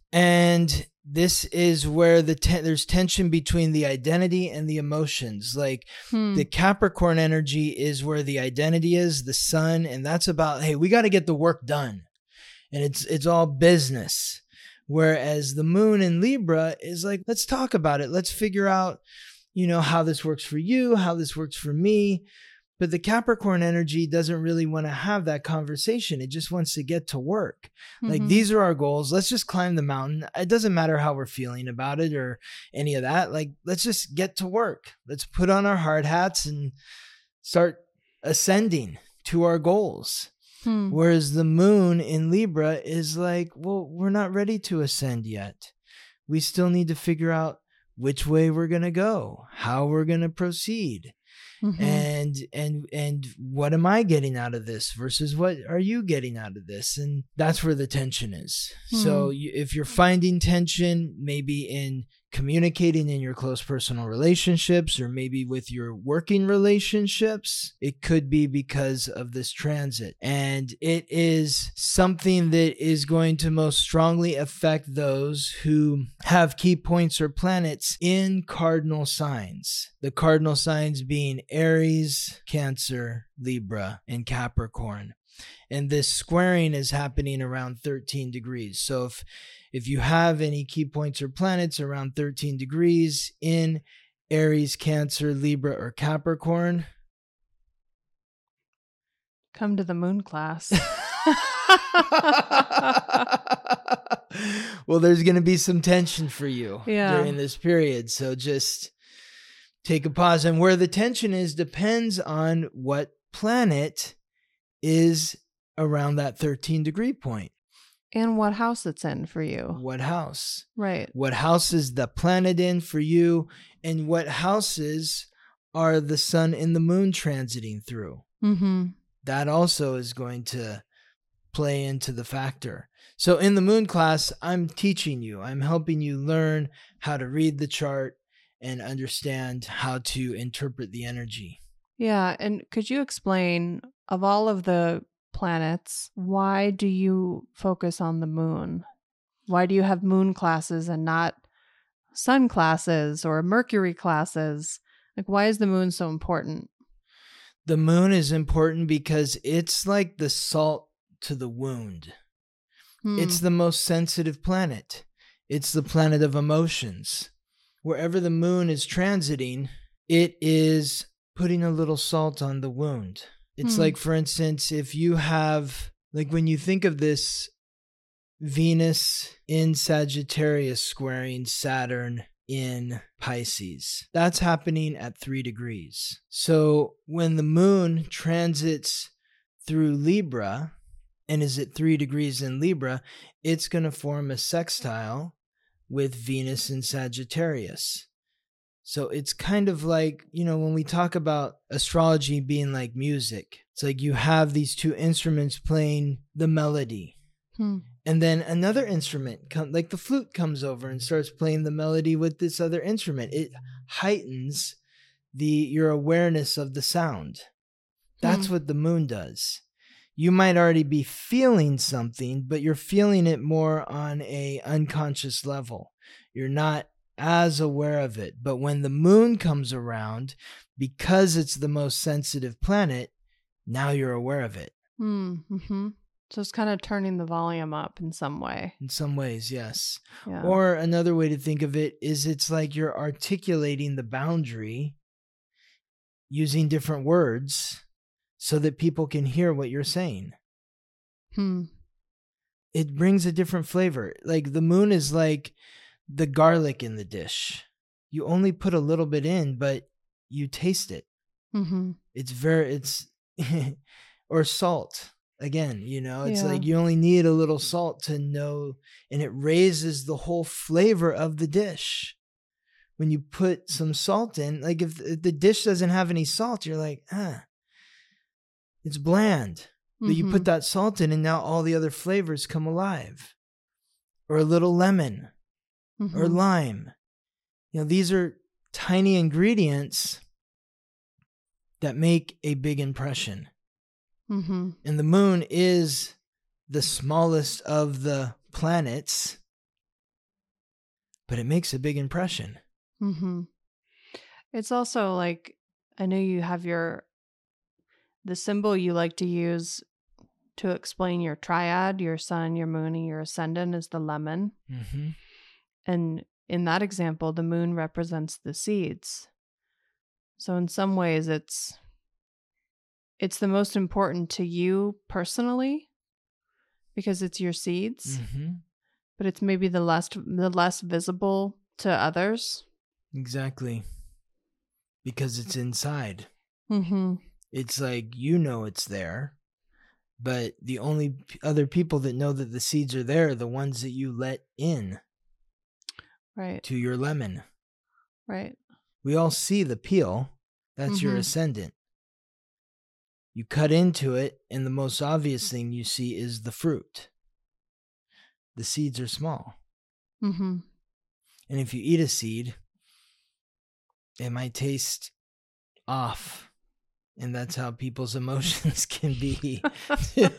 and this is where the te- there's tension between the identity and the emotions. Like Hmm. the Capricorn energy is where the identity is, the sun, and that's about, hey, we got to get the work done. And it's it's all business. Whereas the moon in Libra is like, let's talk about it. Let's figure out, you know, how this works for you, how this works for me. But the Capricorn energy doesn't really want to have that conversation. It just wants to get to work. Mm-hmm. Like, these are our goals. Let's just climb the mountain. It doesn't matter how we're feeling about it or any of that. Like, let's just get to work. Let's put on our hard hats and start ascending to our goals. Hmm. Whereas the moon in Libra is like, well, we're not ready to ascend yet. We still need to figure out which way we're going to go, how we're going to proceed. Mm-hmm. And and and what am I getting out of this versus what are you getting out of this? And that's where the tension is. Mm-hmm. So you, if you're finding tension, maybe in communicating in your close personal relationships or maybe with your working relationships, it could be because of this transit. And it is something that is going to most strongly affect those who have key points or planets in cardinal signs. The cardinal signs being Aries, Cancer, Libra, and Capricorn. And this squaring is happening around thirteen degrees. So if if you have any key points or planets around thirteen degrees in Aries, Cancer, Libra, or Capricorn, come to the moon class. Well, there's going to be some tension for you yeah. during this period. So just take a pause. And where the tension is depends on what planet is around that thirteen degree point. And what house it's in for you. What house? Right. What house is the planet in for you? And what houses are the sun and the moon transiting through? Mm-hmm. That also is going to play into the factor. So in the moon class, I'm teaching you, I'm helping you learn how to read the chart and understand how to interpret the energy. Yeah. And could you explain, of all of the planets, why do you focus on the moon? Why do you have moon classes and not sun classes or Mercury classes? Like, why is the moon so important? The moon is important because it's like the salt to the wound. Hmm. It's the most sensitive planet. It's the planet of emotions. Wherever the moon is transiting, it is putting a little salt on the wound. It's hmm. like, for instance, if you have, like when you think of this Venus in Sagittarius squaring Saturn in Pisces, that's happening at three degrees. So when the moon transits through Libra and is at three degrees in Libra, it's going to form a sextile with Venus in Sagittarius. So it's kind of like, you know, when we talk about astrology being like music, it's like you have these two instruments playing the melody. Hmm. And then another instrument, come, like the flute, comes over and starts playing the melody with this other instrument. It heightens the your awareness of the sound. That's hmm. what the moon does. You might already be feeling something, but you're feeling it more on a unconscious level. You're not as aware of it. But when the moon comes around, because it's the most sensitive planet, now you're aware of it. Mm-hmm. So it's kind of turning the volume up in some way. In some ways, yes. Yeah. Or another way to think of it is it's like you're articulating the boundary using different words so that people can hear what you're saying. Hmm. It brings a different flavor. Like the moon is like the garlic in the dish. You only put a little bit in, but you taste it. Mm-hmm. It's very, it's, or salt. Again, you know, it's Yeah. like you only need a little salt to know, and it raises the whole flavor of the dish. When you put some salt in, like if, if the dish doesn't have any salt, you're like, ah, it's bland. Mm-hmm. But you put that salt in and now all the other flavors come alive. Or a little lemon mm-hmm. or lime. You know, these are tiny ingredients that make a big impression. Mm-hmm. And the moon is the smallest of the planets, but it makes a big impression. Mm-hmm. It's also like, I know you have your, the symbol you like to use to explain your triad, your sun, your moon, and your ascendant is the lemon. Mm-hmm. And in that example, the moon represents the seeds. So in some ways, it's it's the most important to you personally because it's your seeds, Mm-hmm. but it's maybe the less the less visible to others. Exactly. Because it's inside. Mm-hmm. It's like, you know it's there, but the only p- other people that know that the seeds are there are the ones that you let in Right. to your lemon. Right. We all see the peel. That's your Mhm. ascendant. You cut into it, and the most obvious thing you see is the fruit. The seeds are small. Mm-hmm. And if you eat a seed, it might taste off. And that's how people's emotions can be. It's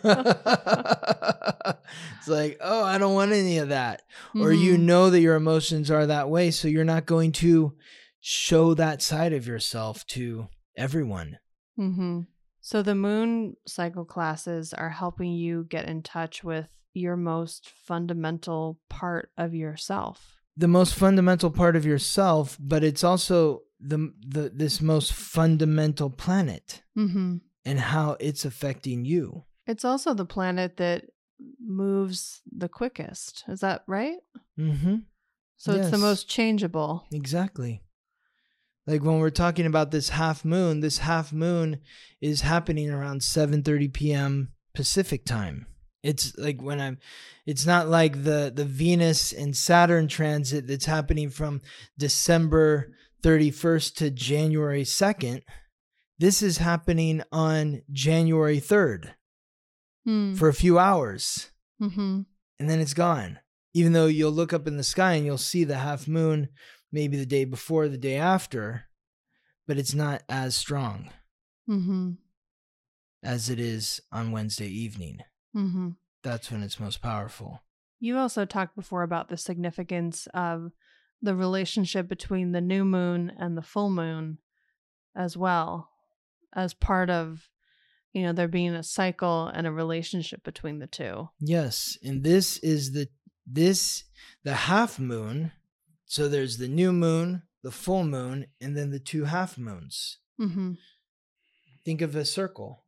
like, oh, I don't want any of that. Mm-hmm. Or you know that your emotions are that way, so you're not going to show that side of yourself to everyone. Mm-hmm. So the moon cycle classes are helping you get in touch with your most fundamental part of yourself. The most fundamental part of yourself, but it's also the the this most fundamental planet Mm-hmm. and how it's affecting you. It's also the planet that moves the quickest. Is that right? Mm-hmm. So it's the Yes. most changeable. Exactly. Like when we're talking about this half moon, this half moon is happening around seven thirty p.m. Pacific time. It's like when I'm, it's not like the, the Venus and Saturn transit that's happening from December thirty-first to January second. This is happening on January third Mm. for a few hours, Mm-hmm. and then it's gone. Even though you'll look up in the sky and you'll see the half moon maybe the day before, the day after, but it's not as strong Mm-hmm. as it is on Wednesday evening. Mm-hmm. That's when it's most powerful. You also talked before about the significance of the relationship between the new moon and the full moon as well, as part of, you know, there being a cycle and a relationship between the two. Yes, and this is the this the half moon. So there's the new moon, the full moon, and then the two half moons. Mm-hmm. Think of a circle.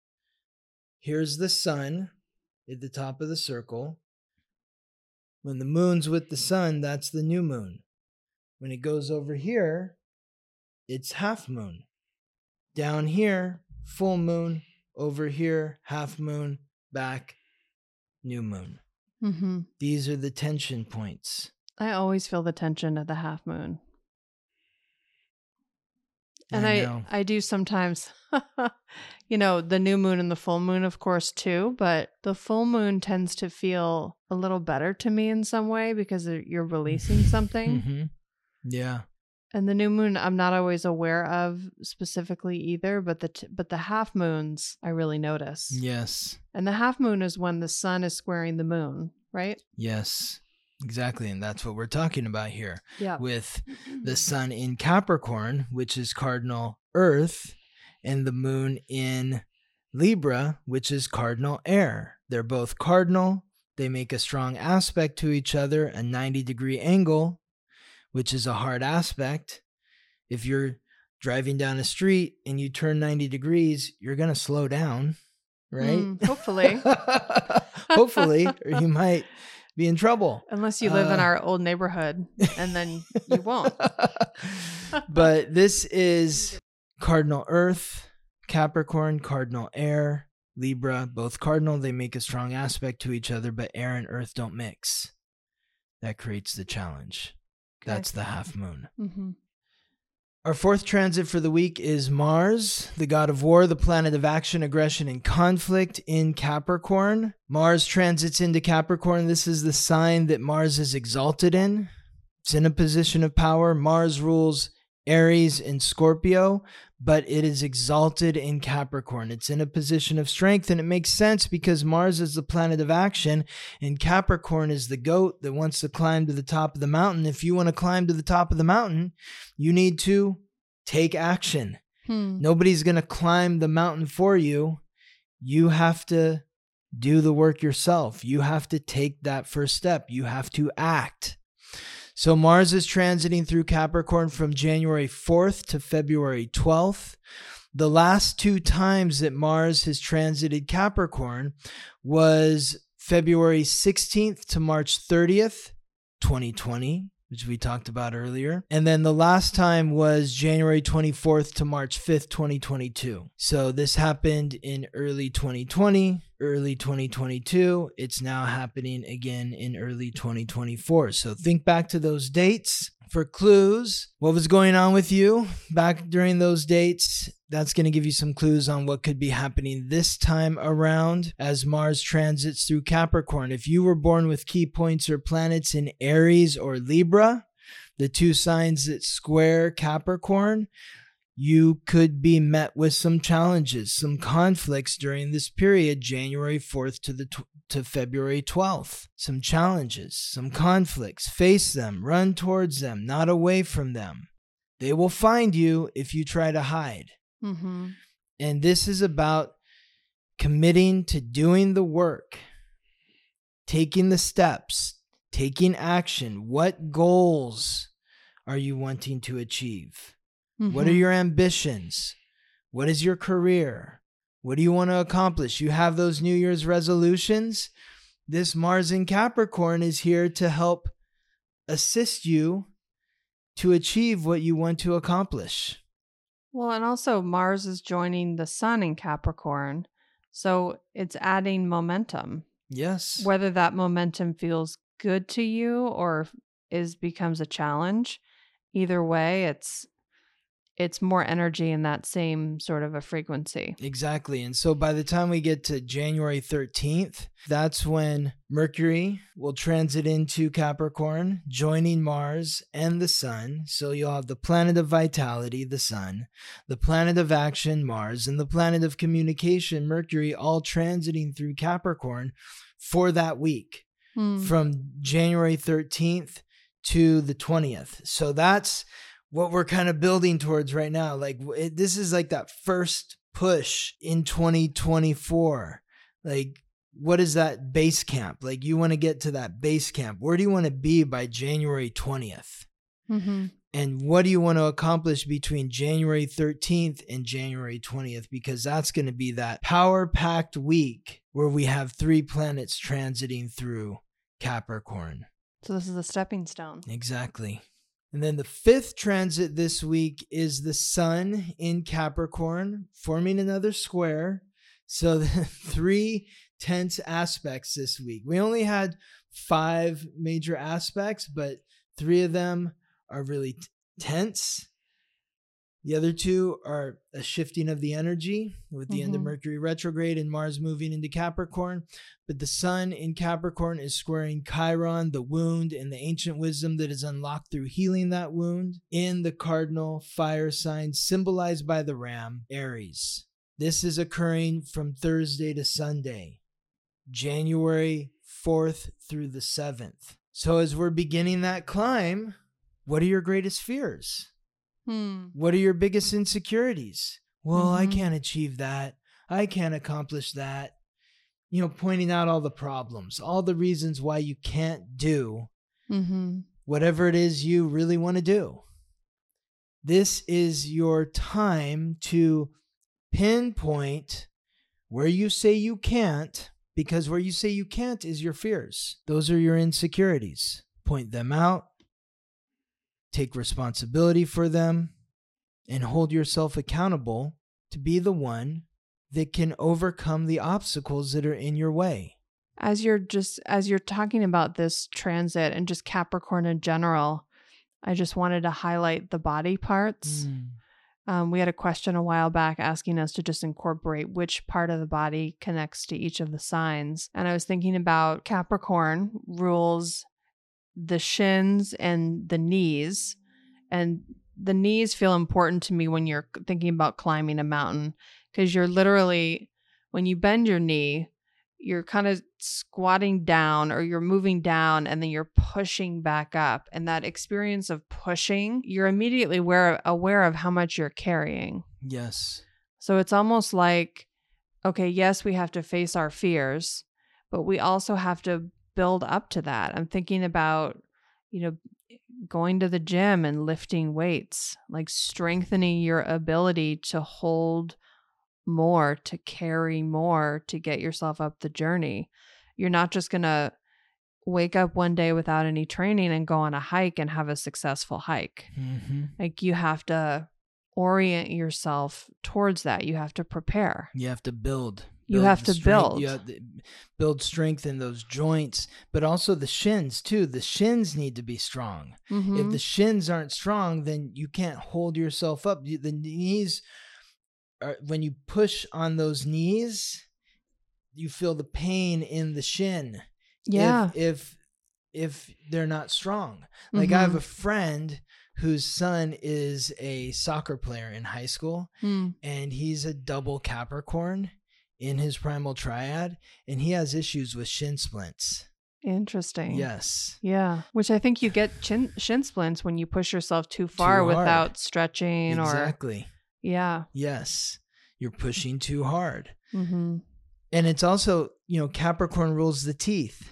Here's the sun at the top of the circle. When the moon's with the sun, that's the new moon. When it goes over here, it's half moon. Down here, full moon. Over here, half moon. Back, new moon. Mm-hmm. These are the tension points. I always feel the tension at the half moon. And I I, know. I, do sometimes, you know, the new moon and the full moon, of course, too. But the full moon tends to feel a little better to me in some way because you're releasing something. Mm-hmm. Yeah. And the new moon, I'm not always aware of specifically either. But the t- but the half moons, I really notice. Yes. And the half moon is when the sun is squaring the moon, right? Yes. Exactly. And that's what we're talking about here. Yeah. With the sun in Capricorn, which is cardinal Earth, and the moon in Libra, which is cardinal air. They're both cardinal. They make a strong aspect to each other, a ninety degree angle, which is a hard aspect. If you're driving down a street and you turn ninety degrees, you're going to slow down, right? Mm, hopefully. Hopefully, or you might be in trouble. Unless you live uh, in our old neighborhood, and then you won't. But this is cardinal earth, Capricorn, cardinal air, Libra, both cardinal. They make a strong aspect to each other, but air and earth don't mix. That creates the challenge. Okay. That's the half moon. Mm-hmm. Our fourth transit for the week is Mars, the god of war, the planet of action, aggression, and conflict in Capricorn. Mars transits into Capricorn. This is the sign that Mars is exalted in. It's in a position of power. Mars rules Aries and Scorpio, but it is exalted in Capricorn. It's in a position of strength, and it makes sense because Mars is the planet of action, and Capricorn is the goat that wants to climb to the top of the mountain. If you want to climb to the top of the mountain, you need to take action. Hmm. Nobody's going to climb the mountain for you. You have to do the work yourself. You have to take that first step. You have to act. So Mars is transiting through Capricorn from January fourth to February twelfth. The last two times that Mars has transited Capricorn was February sixteenth to March thirtieth, twenty twenty, which we talked about earlier. And then the last time was January twenty-fourth to March fifth, twenty twenty-two. So this happened in early twenty twenty, early twenty twenty-two. It's now happening again in early twenty twenty-four. So think back to those dates for clues. What was going on with you back during those dates? That's going to give you some clues on what could be happening this time around as Mars transits through Capricorn. If you were born with key points or planets in Aries or Libra, the two signs that square Capricorn, you could be met with some challenges, some conflicts during this period, January fourth to the tw- to February twelfth. Some challenges, some conflicts. Face them, run towards them, not away from them. They will find you if you try to hide. Mm-hmm. And this is about committing to doing the work, taking the steps, taking action. What goals are you wanting to achieve? Mm-hmm. What are your ambitions? What is your career? What do you want to accomplish? You have those New Year's resolutions. This Mars in Capricorn is here to help assist you to achieve what you want to accomplish. Well, and also Mars is joining the Sun in Capricorn, so it's adding momentum. Yes. Whether that momentum feels good to you or is becomes a challenge, either way, it's it's more energy in that same sort of a frequency. Exactly. And so by the time we get to January thirteenth, that's when Mercury will transit into Capricorn, joining Mars and the Sun. So you'll have the planet of vitality, the Sun, the planet of action, Mars, and the planet of communication, Mercury, all transiting through Capricorn for that week, hmm. from January thirteenth to the twentieth. So that's what we're kind of building towards right now. Like it, this is like that first push in twenty twenty-four. Like, what is that base camp? Like, you want to get to that base camp. Where do you want to be by January twentieth? Mm-hmm. And what do you want to accomplish between January thirteenth and January twentieth? Because that's going to be that power-packed week where we have three planets transiting through Capricorn. So this is a stepping stone. Exactly. And then the fifth transit this week is the Sun in Capricorn, forming another square. So the three tense aspects this week. We only had five major aspects, but three of them are really t- tense. The other two are a shifting of the energy with the mm-hmm. end of Mercury retrograde and Mars moving into Capricorn. But the Sun in Capricorn is squaring Chiron, the wound, and the ancient wisdom that is unlocked through healing that wound in the cardinal fire sign symbolized by the ram, Aries. This is occurring from Thursday to Sunday, January fourth through the seventh. So as we're beginning that climb, what are your greatest fears? Hmm. What are your biggest insecurities? Well, mm-hmm. I can't achieve that. I can't accomplish that. You know, pointing out all the problems, all the reasons why you can't do mm-hmm. whatever it is you really want to do. This is your time to pinpoint where you say you can't, because where you say you can't is your fears. Those are your insecurities. Point them out, take responsibility for them, and hold yourself accountable to be the one that can overcome the obstacles that are in your way. As you're just, as you're talking about this transit and just Capricorn in general, I just wanted to highlight the body parts. Mm. Um, we had a question a while back asking us to just incorporate which part of the body connects to each of the signs. And I was thinking about Capricorn rules the shins and the knees. And the knees feel important to me when you're thinking about climbing a mountain, because you're literally, when you bend your knee, you're kind of squatting down or you're moving down and then you're pushing back up. And that experience of pushing, you're immediately aware, aware of how much you're carrying. Yes. So it's almost like, okay, yes, we have to face our fears, but we also have to build up to that. I'm thinking about, you know, going to the gym and lifting weights, like strengthening your ability to hold more, to carry more, to get yourself up the journey. You're not just going to wake up one day without any training and go on a hike and have a successful hike. Mm-hmm. Like you have to orient yourself towards that. You have to prepare. You have to build. You build have to strength. build. You have to build strength in those joints, but also the shins too. The shins need to be strong. Mm-hmm. If the shins aren't strong, then you can't hold yourself up. The knees, are, when you push on those knees, you feel the pain in the shin. Yeah. If if, if they're not strong. Like mm-hmm. I have a friend whose son is a soccer player in high school, mm. and he's a double Capricorn in his primal triad, and he has issues with shin splints. Interesting. Yes. Yeah. Which I think you get chin, shin splints when you push yourself too far too without stretching exactly. or. Exactly. Yeah. Yes. You're pushing too hard. Mm-hmm. And it's also, you know, Capricorn rules the teeth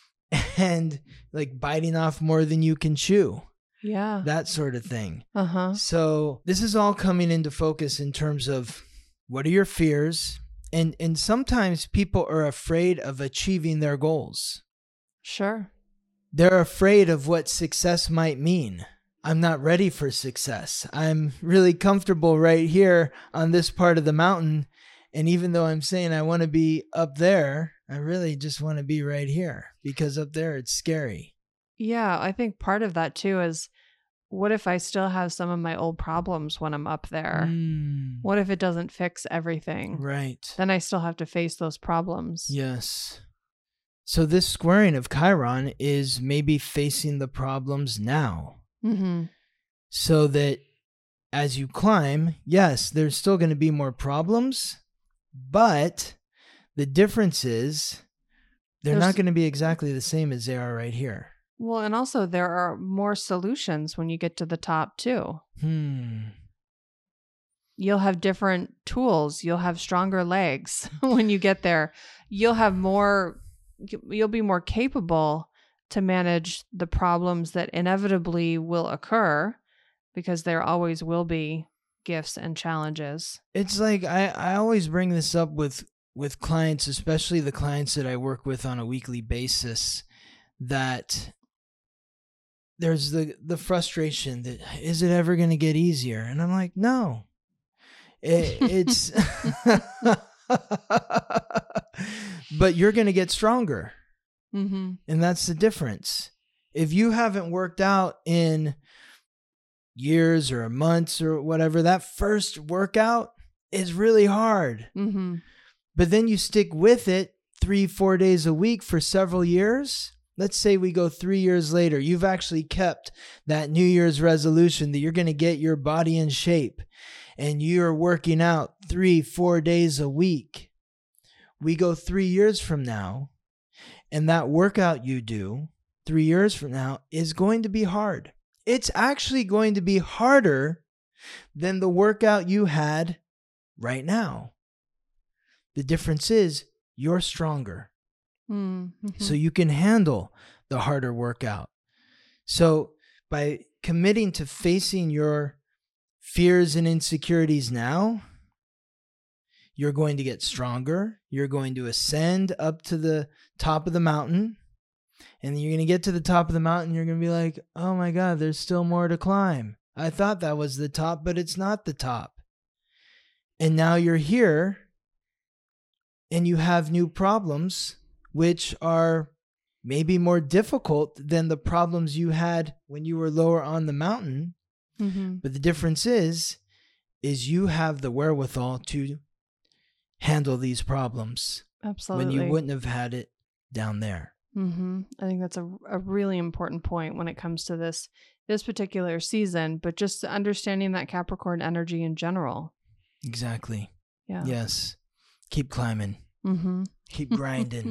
and like biting off more than you can chew. Yeah. That sort of thing. Uh-huh. So this is all coming into focus in terms of what are your fears? And and sometimes people are afraid of achieving their goals. Sure. They're afraid of what success might mean. I'm not ready for success. I'm really comfortable right here on this part of the mountain. And even though I'm saying I want to be up there, I really just want to be right here because up there it's scary. Yeah, I think part of that too is, what if I still have some of my old problems when I'm up there? Mm. What if it doesn't fix everything? Right. Then I still have to face those problems. Yes. So this squaring of Chiron is maybe facing the problems now. Mm-hmm. So that as you climb, yes, there's still going to be more problems, but the difference is they're there's... not going to be exactly the same as they are right here. Well, and also there are more solutions when you get to the top too. Hmm. You'll have different tools. You'll have stronger legs when you get there. You'll have more, you'll be more capable to manage the problems that inevitably will occur, because there always will be gifts and challenges. It's like, I, I always bring this up with, with clients, especially the clients that I work with on a weekly basis, that there's the, the frustration that, is it ever going to get easier? And I'm like, no, it, it's, but you're going to get stronger. Mm-hmm. And that's the difference. If you haven't worked out in years or months or whatever, that first workout is really hard. Mm-hmm. But then you stick with it three, four days a week for several years. Let's say we go three years later, you've actually kept that New Year's resolution that you're going to get your body in shape, and you're working out three, four days a week. We go three years from now, and that workout you do three years from now is going to be hard. It's actually going to be harder than the workout you had right now. The difference is you're stronger. Mm-hmm. So you can handle the harder workout. So by committing to facing your fears and insecurities now, you're going to get stronger. You're going to ascend up to the top of the mountain. And you're going to get to the top of the mountain. You're going to be like, oh my God, there's still more to climb. I thought that was the top, but it's not the top. And now you're here and you have new problems, which are maybe more difficult than the problems you had when you were lower on the mountain. Mm-hmm. But the difference is, is you have the wherewithal to handle these problems. Absolutely. When you wouldn't have had it down there. Mm-hmm. I think that's a, a really important point when it comes to this this particular season, but just understanding that Capricorn energy in general. Exactly. Yeah. Yes. Keep climbing. Mm-hmm. Keep grinding.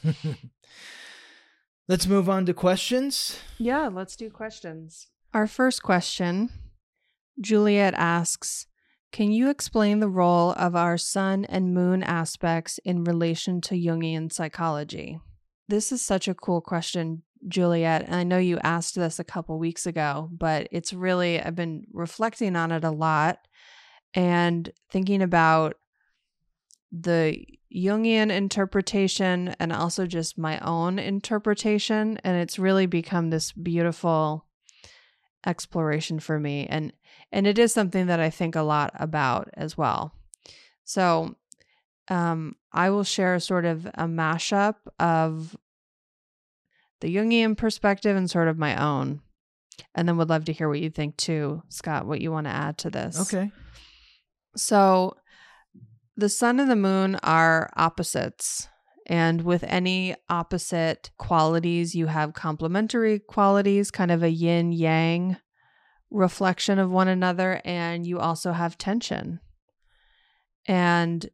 Let's move on to questions. Yeah, let's do questions. Our first question, Juliet asks, can you explain the role of our sun and moon aspects in relation to Jungian psychology? This is such a cool question, Juliet. And I know you asked this a couple weeks ago, but it's really, I've been reflecting on it a lot and thinking about the Jungian interpretation and also just my own interpretation. And it's really become this beautiful exploration for me. And, and it is something that I think a lot about as well. So um, I will share sort of a mashup of the Jungian perspective and sort of my own. And then would love to hear what you think too, Scott, what you want to add to this. Okay. So the sun and the moon are opposites. And with any opposite qualities, you have complementary qualities, kind of a yin yang reflection of one another. And you also have tension. And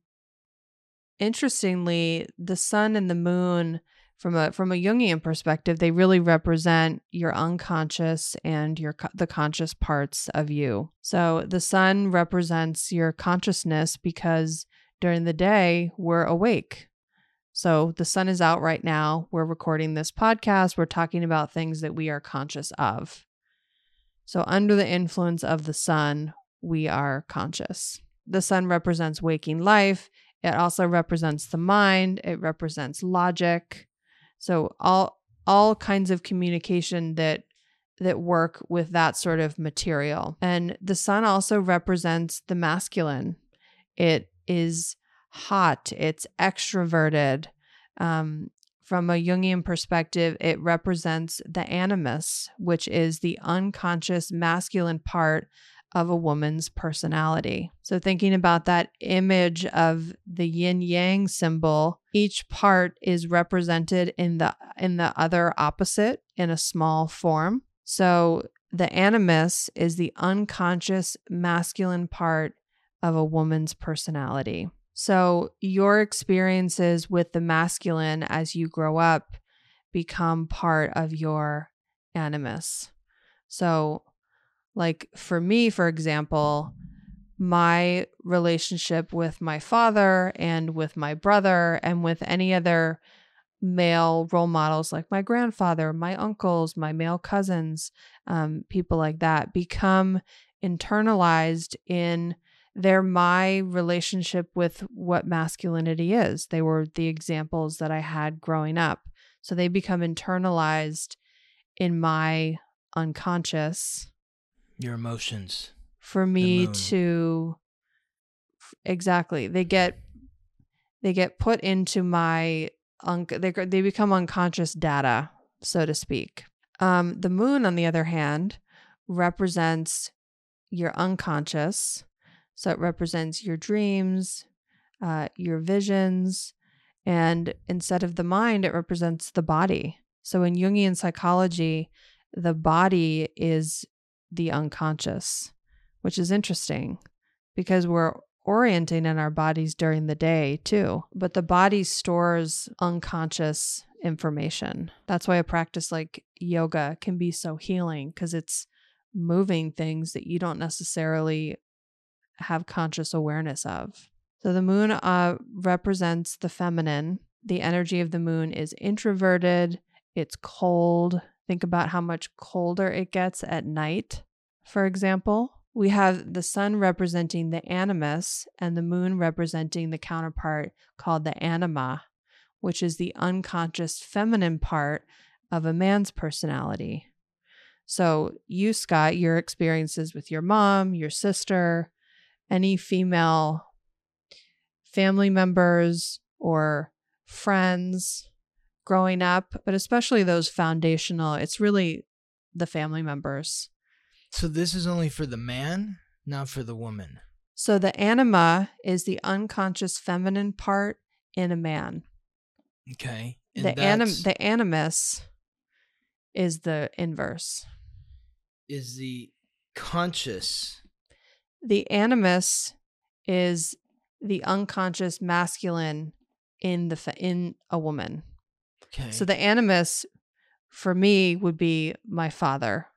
interestingly, the sun and the moon, from a from a Jungian perspective, they really represent your unconscious and your the conscious parts of you. So the sun represents your consciousness because during the day we're awake. So the sun is out right now. We're recording this podcast. We're talking about things that we are conscious of. So under the influence of the sun, we are conscious. The sun represents waking life. It also represents the mind. It represents logic. So all all kinds of communication that that work with that sort of material. And the sun also represents the masculine. It is hot. It's extroverted. Um, from a Jungian perspective, it represents the animus, which is the unconscious masculine part of a woman's personality. So thinking about that image of the yin yang symbol, each part is represented in the in the other opposite in a small form. So the animus is the unconscious masculine part of a woman's personality. So your experiences with the masculine as you grow up become part of your animus. So like for me, for example, my relationship with my father and with my brother and with any other male role models like my grandfather, my uncles, my male cousins, um, people like that become internalized in their my relationship with what masculinity is. They were the examples that I had growing up. So they become internalized in my unconscious. Your emotions. For me to exactly, they get they get put into my un, they they become unconscious data, so to speak. Um, the moon, on the other hand, represents your unconscious, so it represents your dreams, uh, your visions, and instead of the mind, it represents the body. So in Jungian psychology, the body is the unconscious, which is interesting because we're orienting in our bodies during the day too, but the body stores unconscious information. That's why a practice like yoga can be so healing, because it's moving things that you don't necessarily have conscious awareness of. So the moon uh, represents the feminine. The energy of the moon is introverted. It's cold. Think about how much colder it gets at night, for example. We have the sun representing the animus and the moon representing the counterpart called the anima, which is the unconscious feminine part of a man's personality. So you, Scott, your experiences with your mom, your sister, any female family members or friends growing up, but especially those foundational, it's really the family members. So this is only for the man, not for the woman. So the anima is the unconscious feminine part in a man. Okay. And The anim the animus is the inverse. Is the conscious. The animus is the unconscious masculine in the fe- in a woman. Okay. So the animus for me would be my father.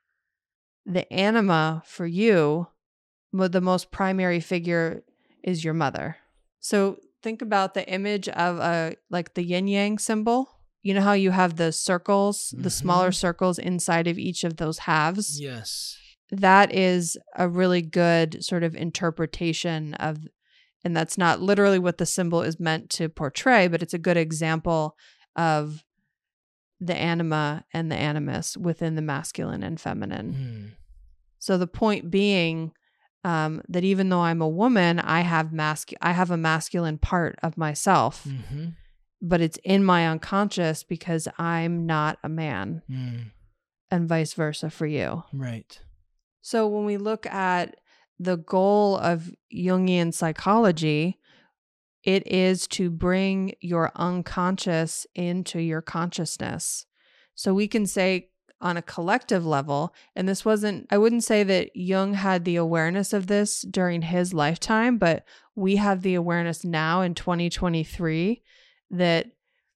The anima for you, mo- the most primary figure is your mother. So think about the image of a like the yin yang symbol. You know how you have the circles, the Mhm. smaller circles inside of each of those halves? Yes. That is a really good sort of interpretation of, and that's not literally what the symbol is meant to portray, but it's a good example of the anima and the animus within the masculine and feminine. Hmm. So the point being um, that even though I'm a woman, I have masc- I have a masculine part of myself, Mm-hmm. but it's in my unconscious because I'm not a man, Mm. and vice versa for you. Right. So when we look at the goal of Jungian psychology, it is to bring your unconscious into your consciousness. So we can say on a collective level, and this wasn't, I wouldn't say that Jung had the awareness of this during his lifetime, but we have the awareness now in twenty twenty-three that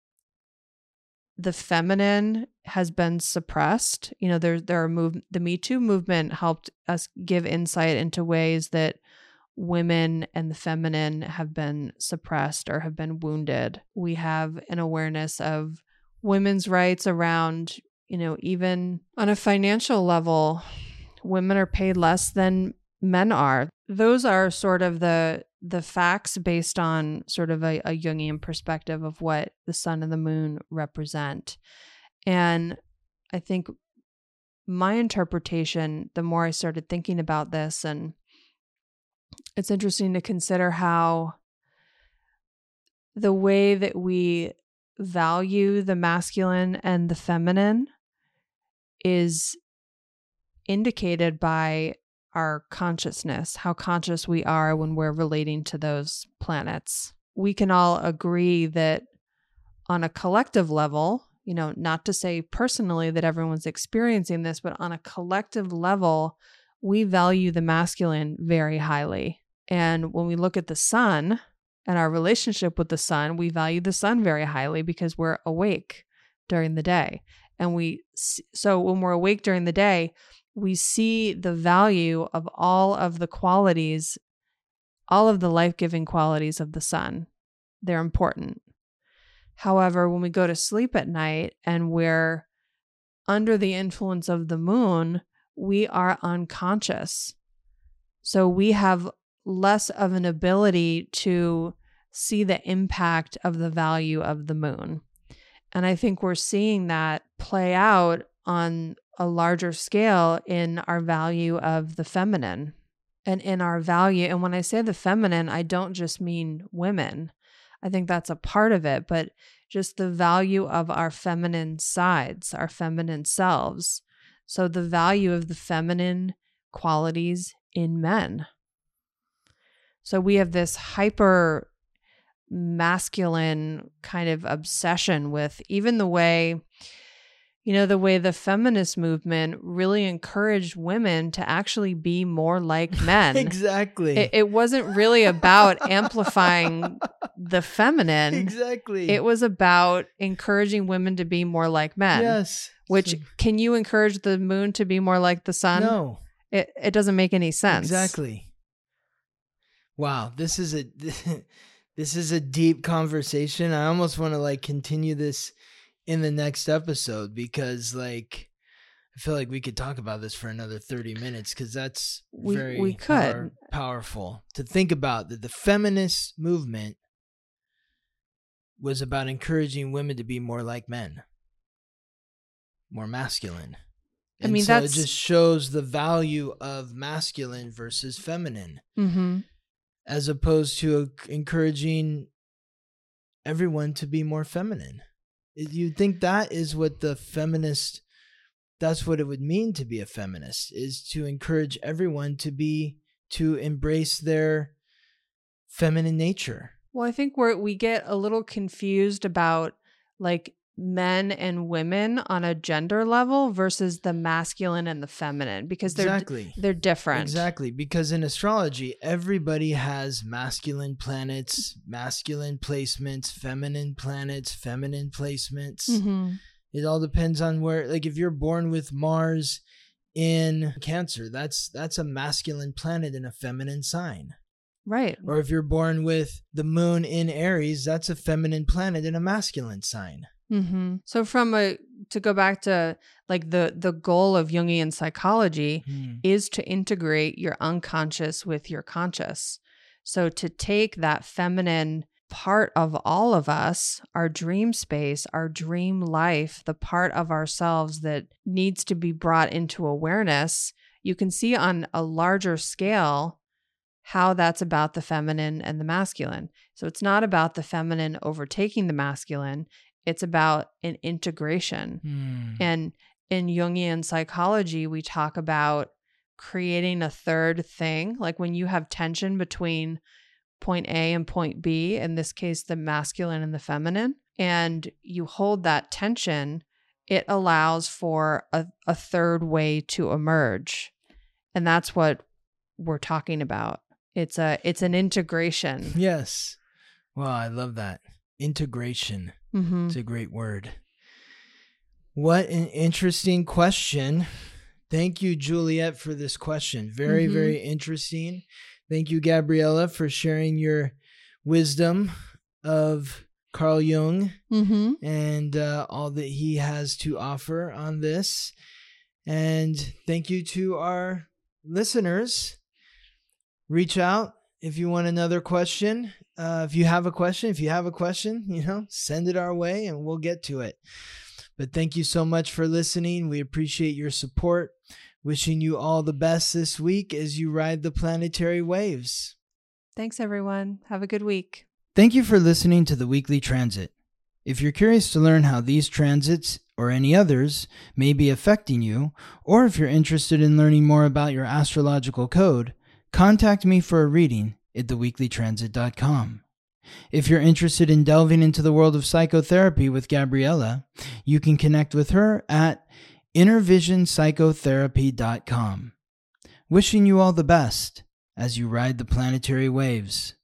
the feminine has been suppressed. You know, there there are move the Me Too movement helped us give insight into ways that women and the feminine have been suppressed or have been wounded. We have an awareness of women's rights around, you know, even on a financial level, women are paid less than men are. Those are sort of the the facts based on sort of a, a Jungian perspective of what the sun and the moon represent. And I think my interpretation, the more I started thinking about this, and it's interesting to consider how the way that we value the masculine and the feminine is indicated by our consciousness, how conscious we are when we're relating to those planets. We can all agree that on a collective level, you know, not to say personally that everyone's experiencing this, but on a collective level, we value the masculine very highly. And when we look at the sun and our relationship with the sun, we value the sun very highly because we're awake during the day. And we, so when we're awake during the day, we see the value of all of the qualities, all of the life-giving qualities of the sun. They're important. However, when we go to sleep at night and we're under the influence of the moon, we are unconscious. So we have less of an ability to see the impact of the value of the moon. And I think we're seeing that play out on a larger scale in our value of the feminine and in our value. And when I say the feminine, I don't just mean women. I think that's a part of it, but just the value of our feminine sides, our feminine selves. So the value of the feminine qualities in men. So we have this hyper masculine kind of obsession with even the way, you know, the way the feminist movement really encouraged women to actually be more like men. Exactly. It, it wasn't really about amplifying the feminine. Exactly. It was about encouraging women to be more like men. Yes. Which, So- can you encourage the moon to be more like the sun? No. It, it doesn't make any sense. Exactly. Wow, this is a this is a deep conversation. I almost want to like continue this in the next episode because like I feel like we could talk about this for another thirty minutes because that's we, very we could. Power, powerful to think about that the feminist movement was about encouraging women to be more like men, more masculine. And I mean, so that's... it just shows the value of masculine versus feminine, mm-hmm. as opposed to encouraging everyone to be more feminine. You think that is what the feminist, that's what it would mean to be a feminist, is to encourage everyone to be, to embrace their feminine nature. Well, I think we're, we get a little confused about like men and women on a gender level versus the masculine and the feminine because they're exactly. they're different. Exactly, because in astrology, everybody has masculine planets, masculine placements, feminine planets, feminine placements. Mm-hmm. It all depends on where, like if you're born with Mars in Cancer, that's that's a masculine planet in a feminine sign. Right. Or if you're born with the moon in Aries, that's a feminine planet in a masculine sign. Mm-hmm. So from a, to go back to like the, the goal of Jungian psychology mm. is to integrate your unconscious with your conscious. So to take that feminine part of all of us, our dream space, our dream life, the part of ourselves that needs to be brought into awareness, you can see on a larger scale how that's about the feminine and the masculine. So it's not about the feminine overtaking the masculine. It's about an integration. Mm. And in Jungian psychology, we talk about creating a third thing. Like when you have tension between point A and point B, in this case, the masculine and the feminine, and you hold that tension, it allows for a, a third way to emerge. And that's what we're talking about. It's a, it's an integration. Yes. Wow, I love that. Integration. Mm-hmm. It's a great word. What an interesting question. Thank you, Juliet, for this question. Very, mm-hmm. very interesting. Thank you, Gabriella, for sharing your wisdom of Carl Jung mm-hmm. and uh, all that he has to offer on this. And thank you to our listeners. Reach out if you want another question. Uh, if you have a question, if you have a question, you know, send it our way and we'll get to it. But thank you so much for listening. We appreciate your support. Wishing you all the best this week as you ride the planetary waves. Thanks, everyone. Have a good week. Thank you for listening to the Weekly Transit. If you're curious to learn how these transits or any others may be affecting you, or if you're interested in learning more about your astrological code, contact me for a reading at the weekly transit dot com. If you're interested in delving into the world of psychotherapy with Gabriella, you can connect with her at inner vision psychotherapy dot com. Wishing you all the best as you ride the planetary waves.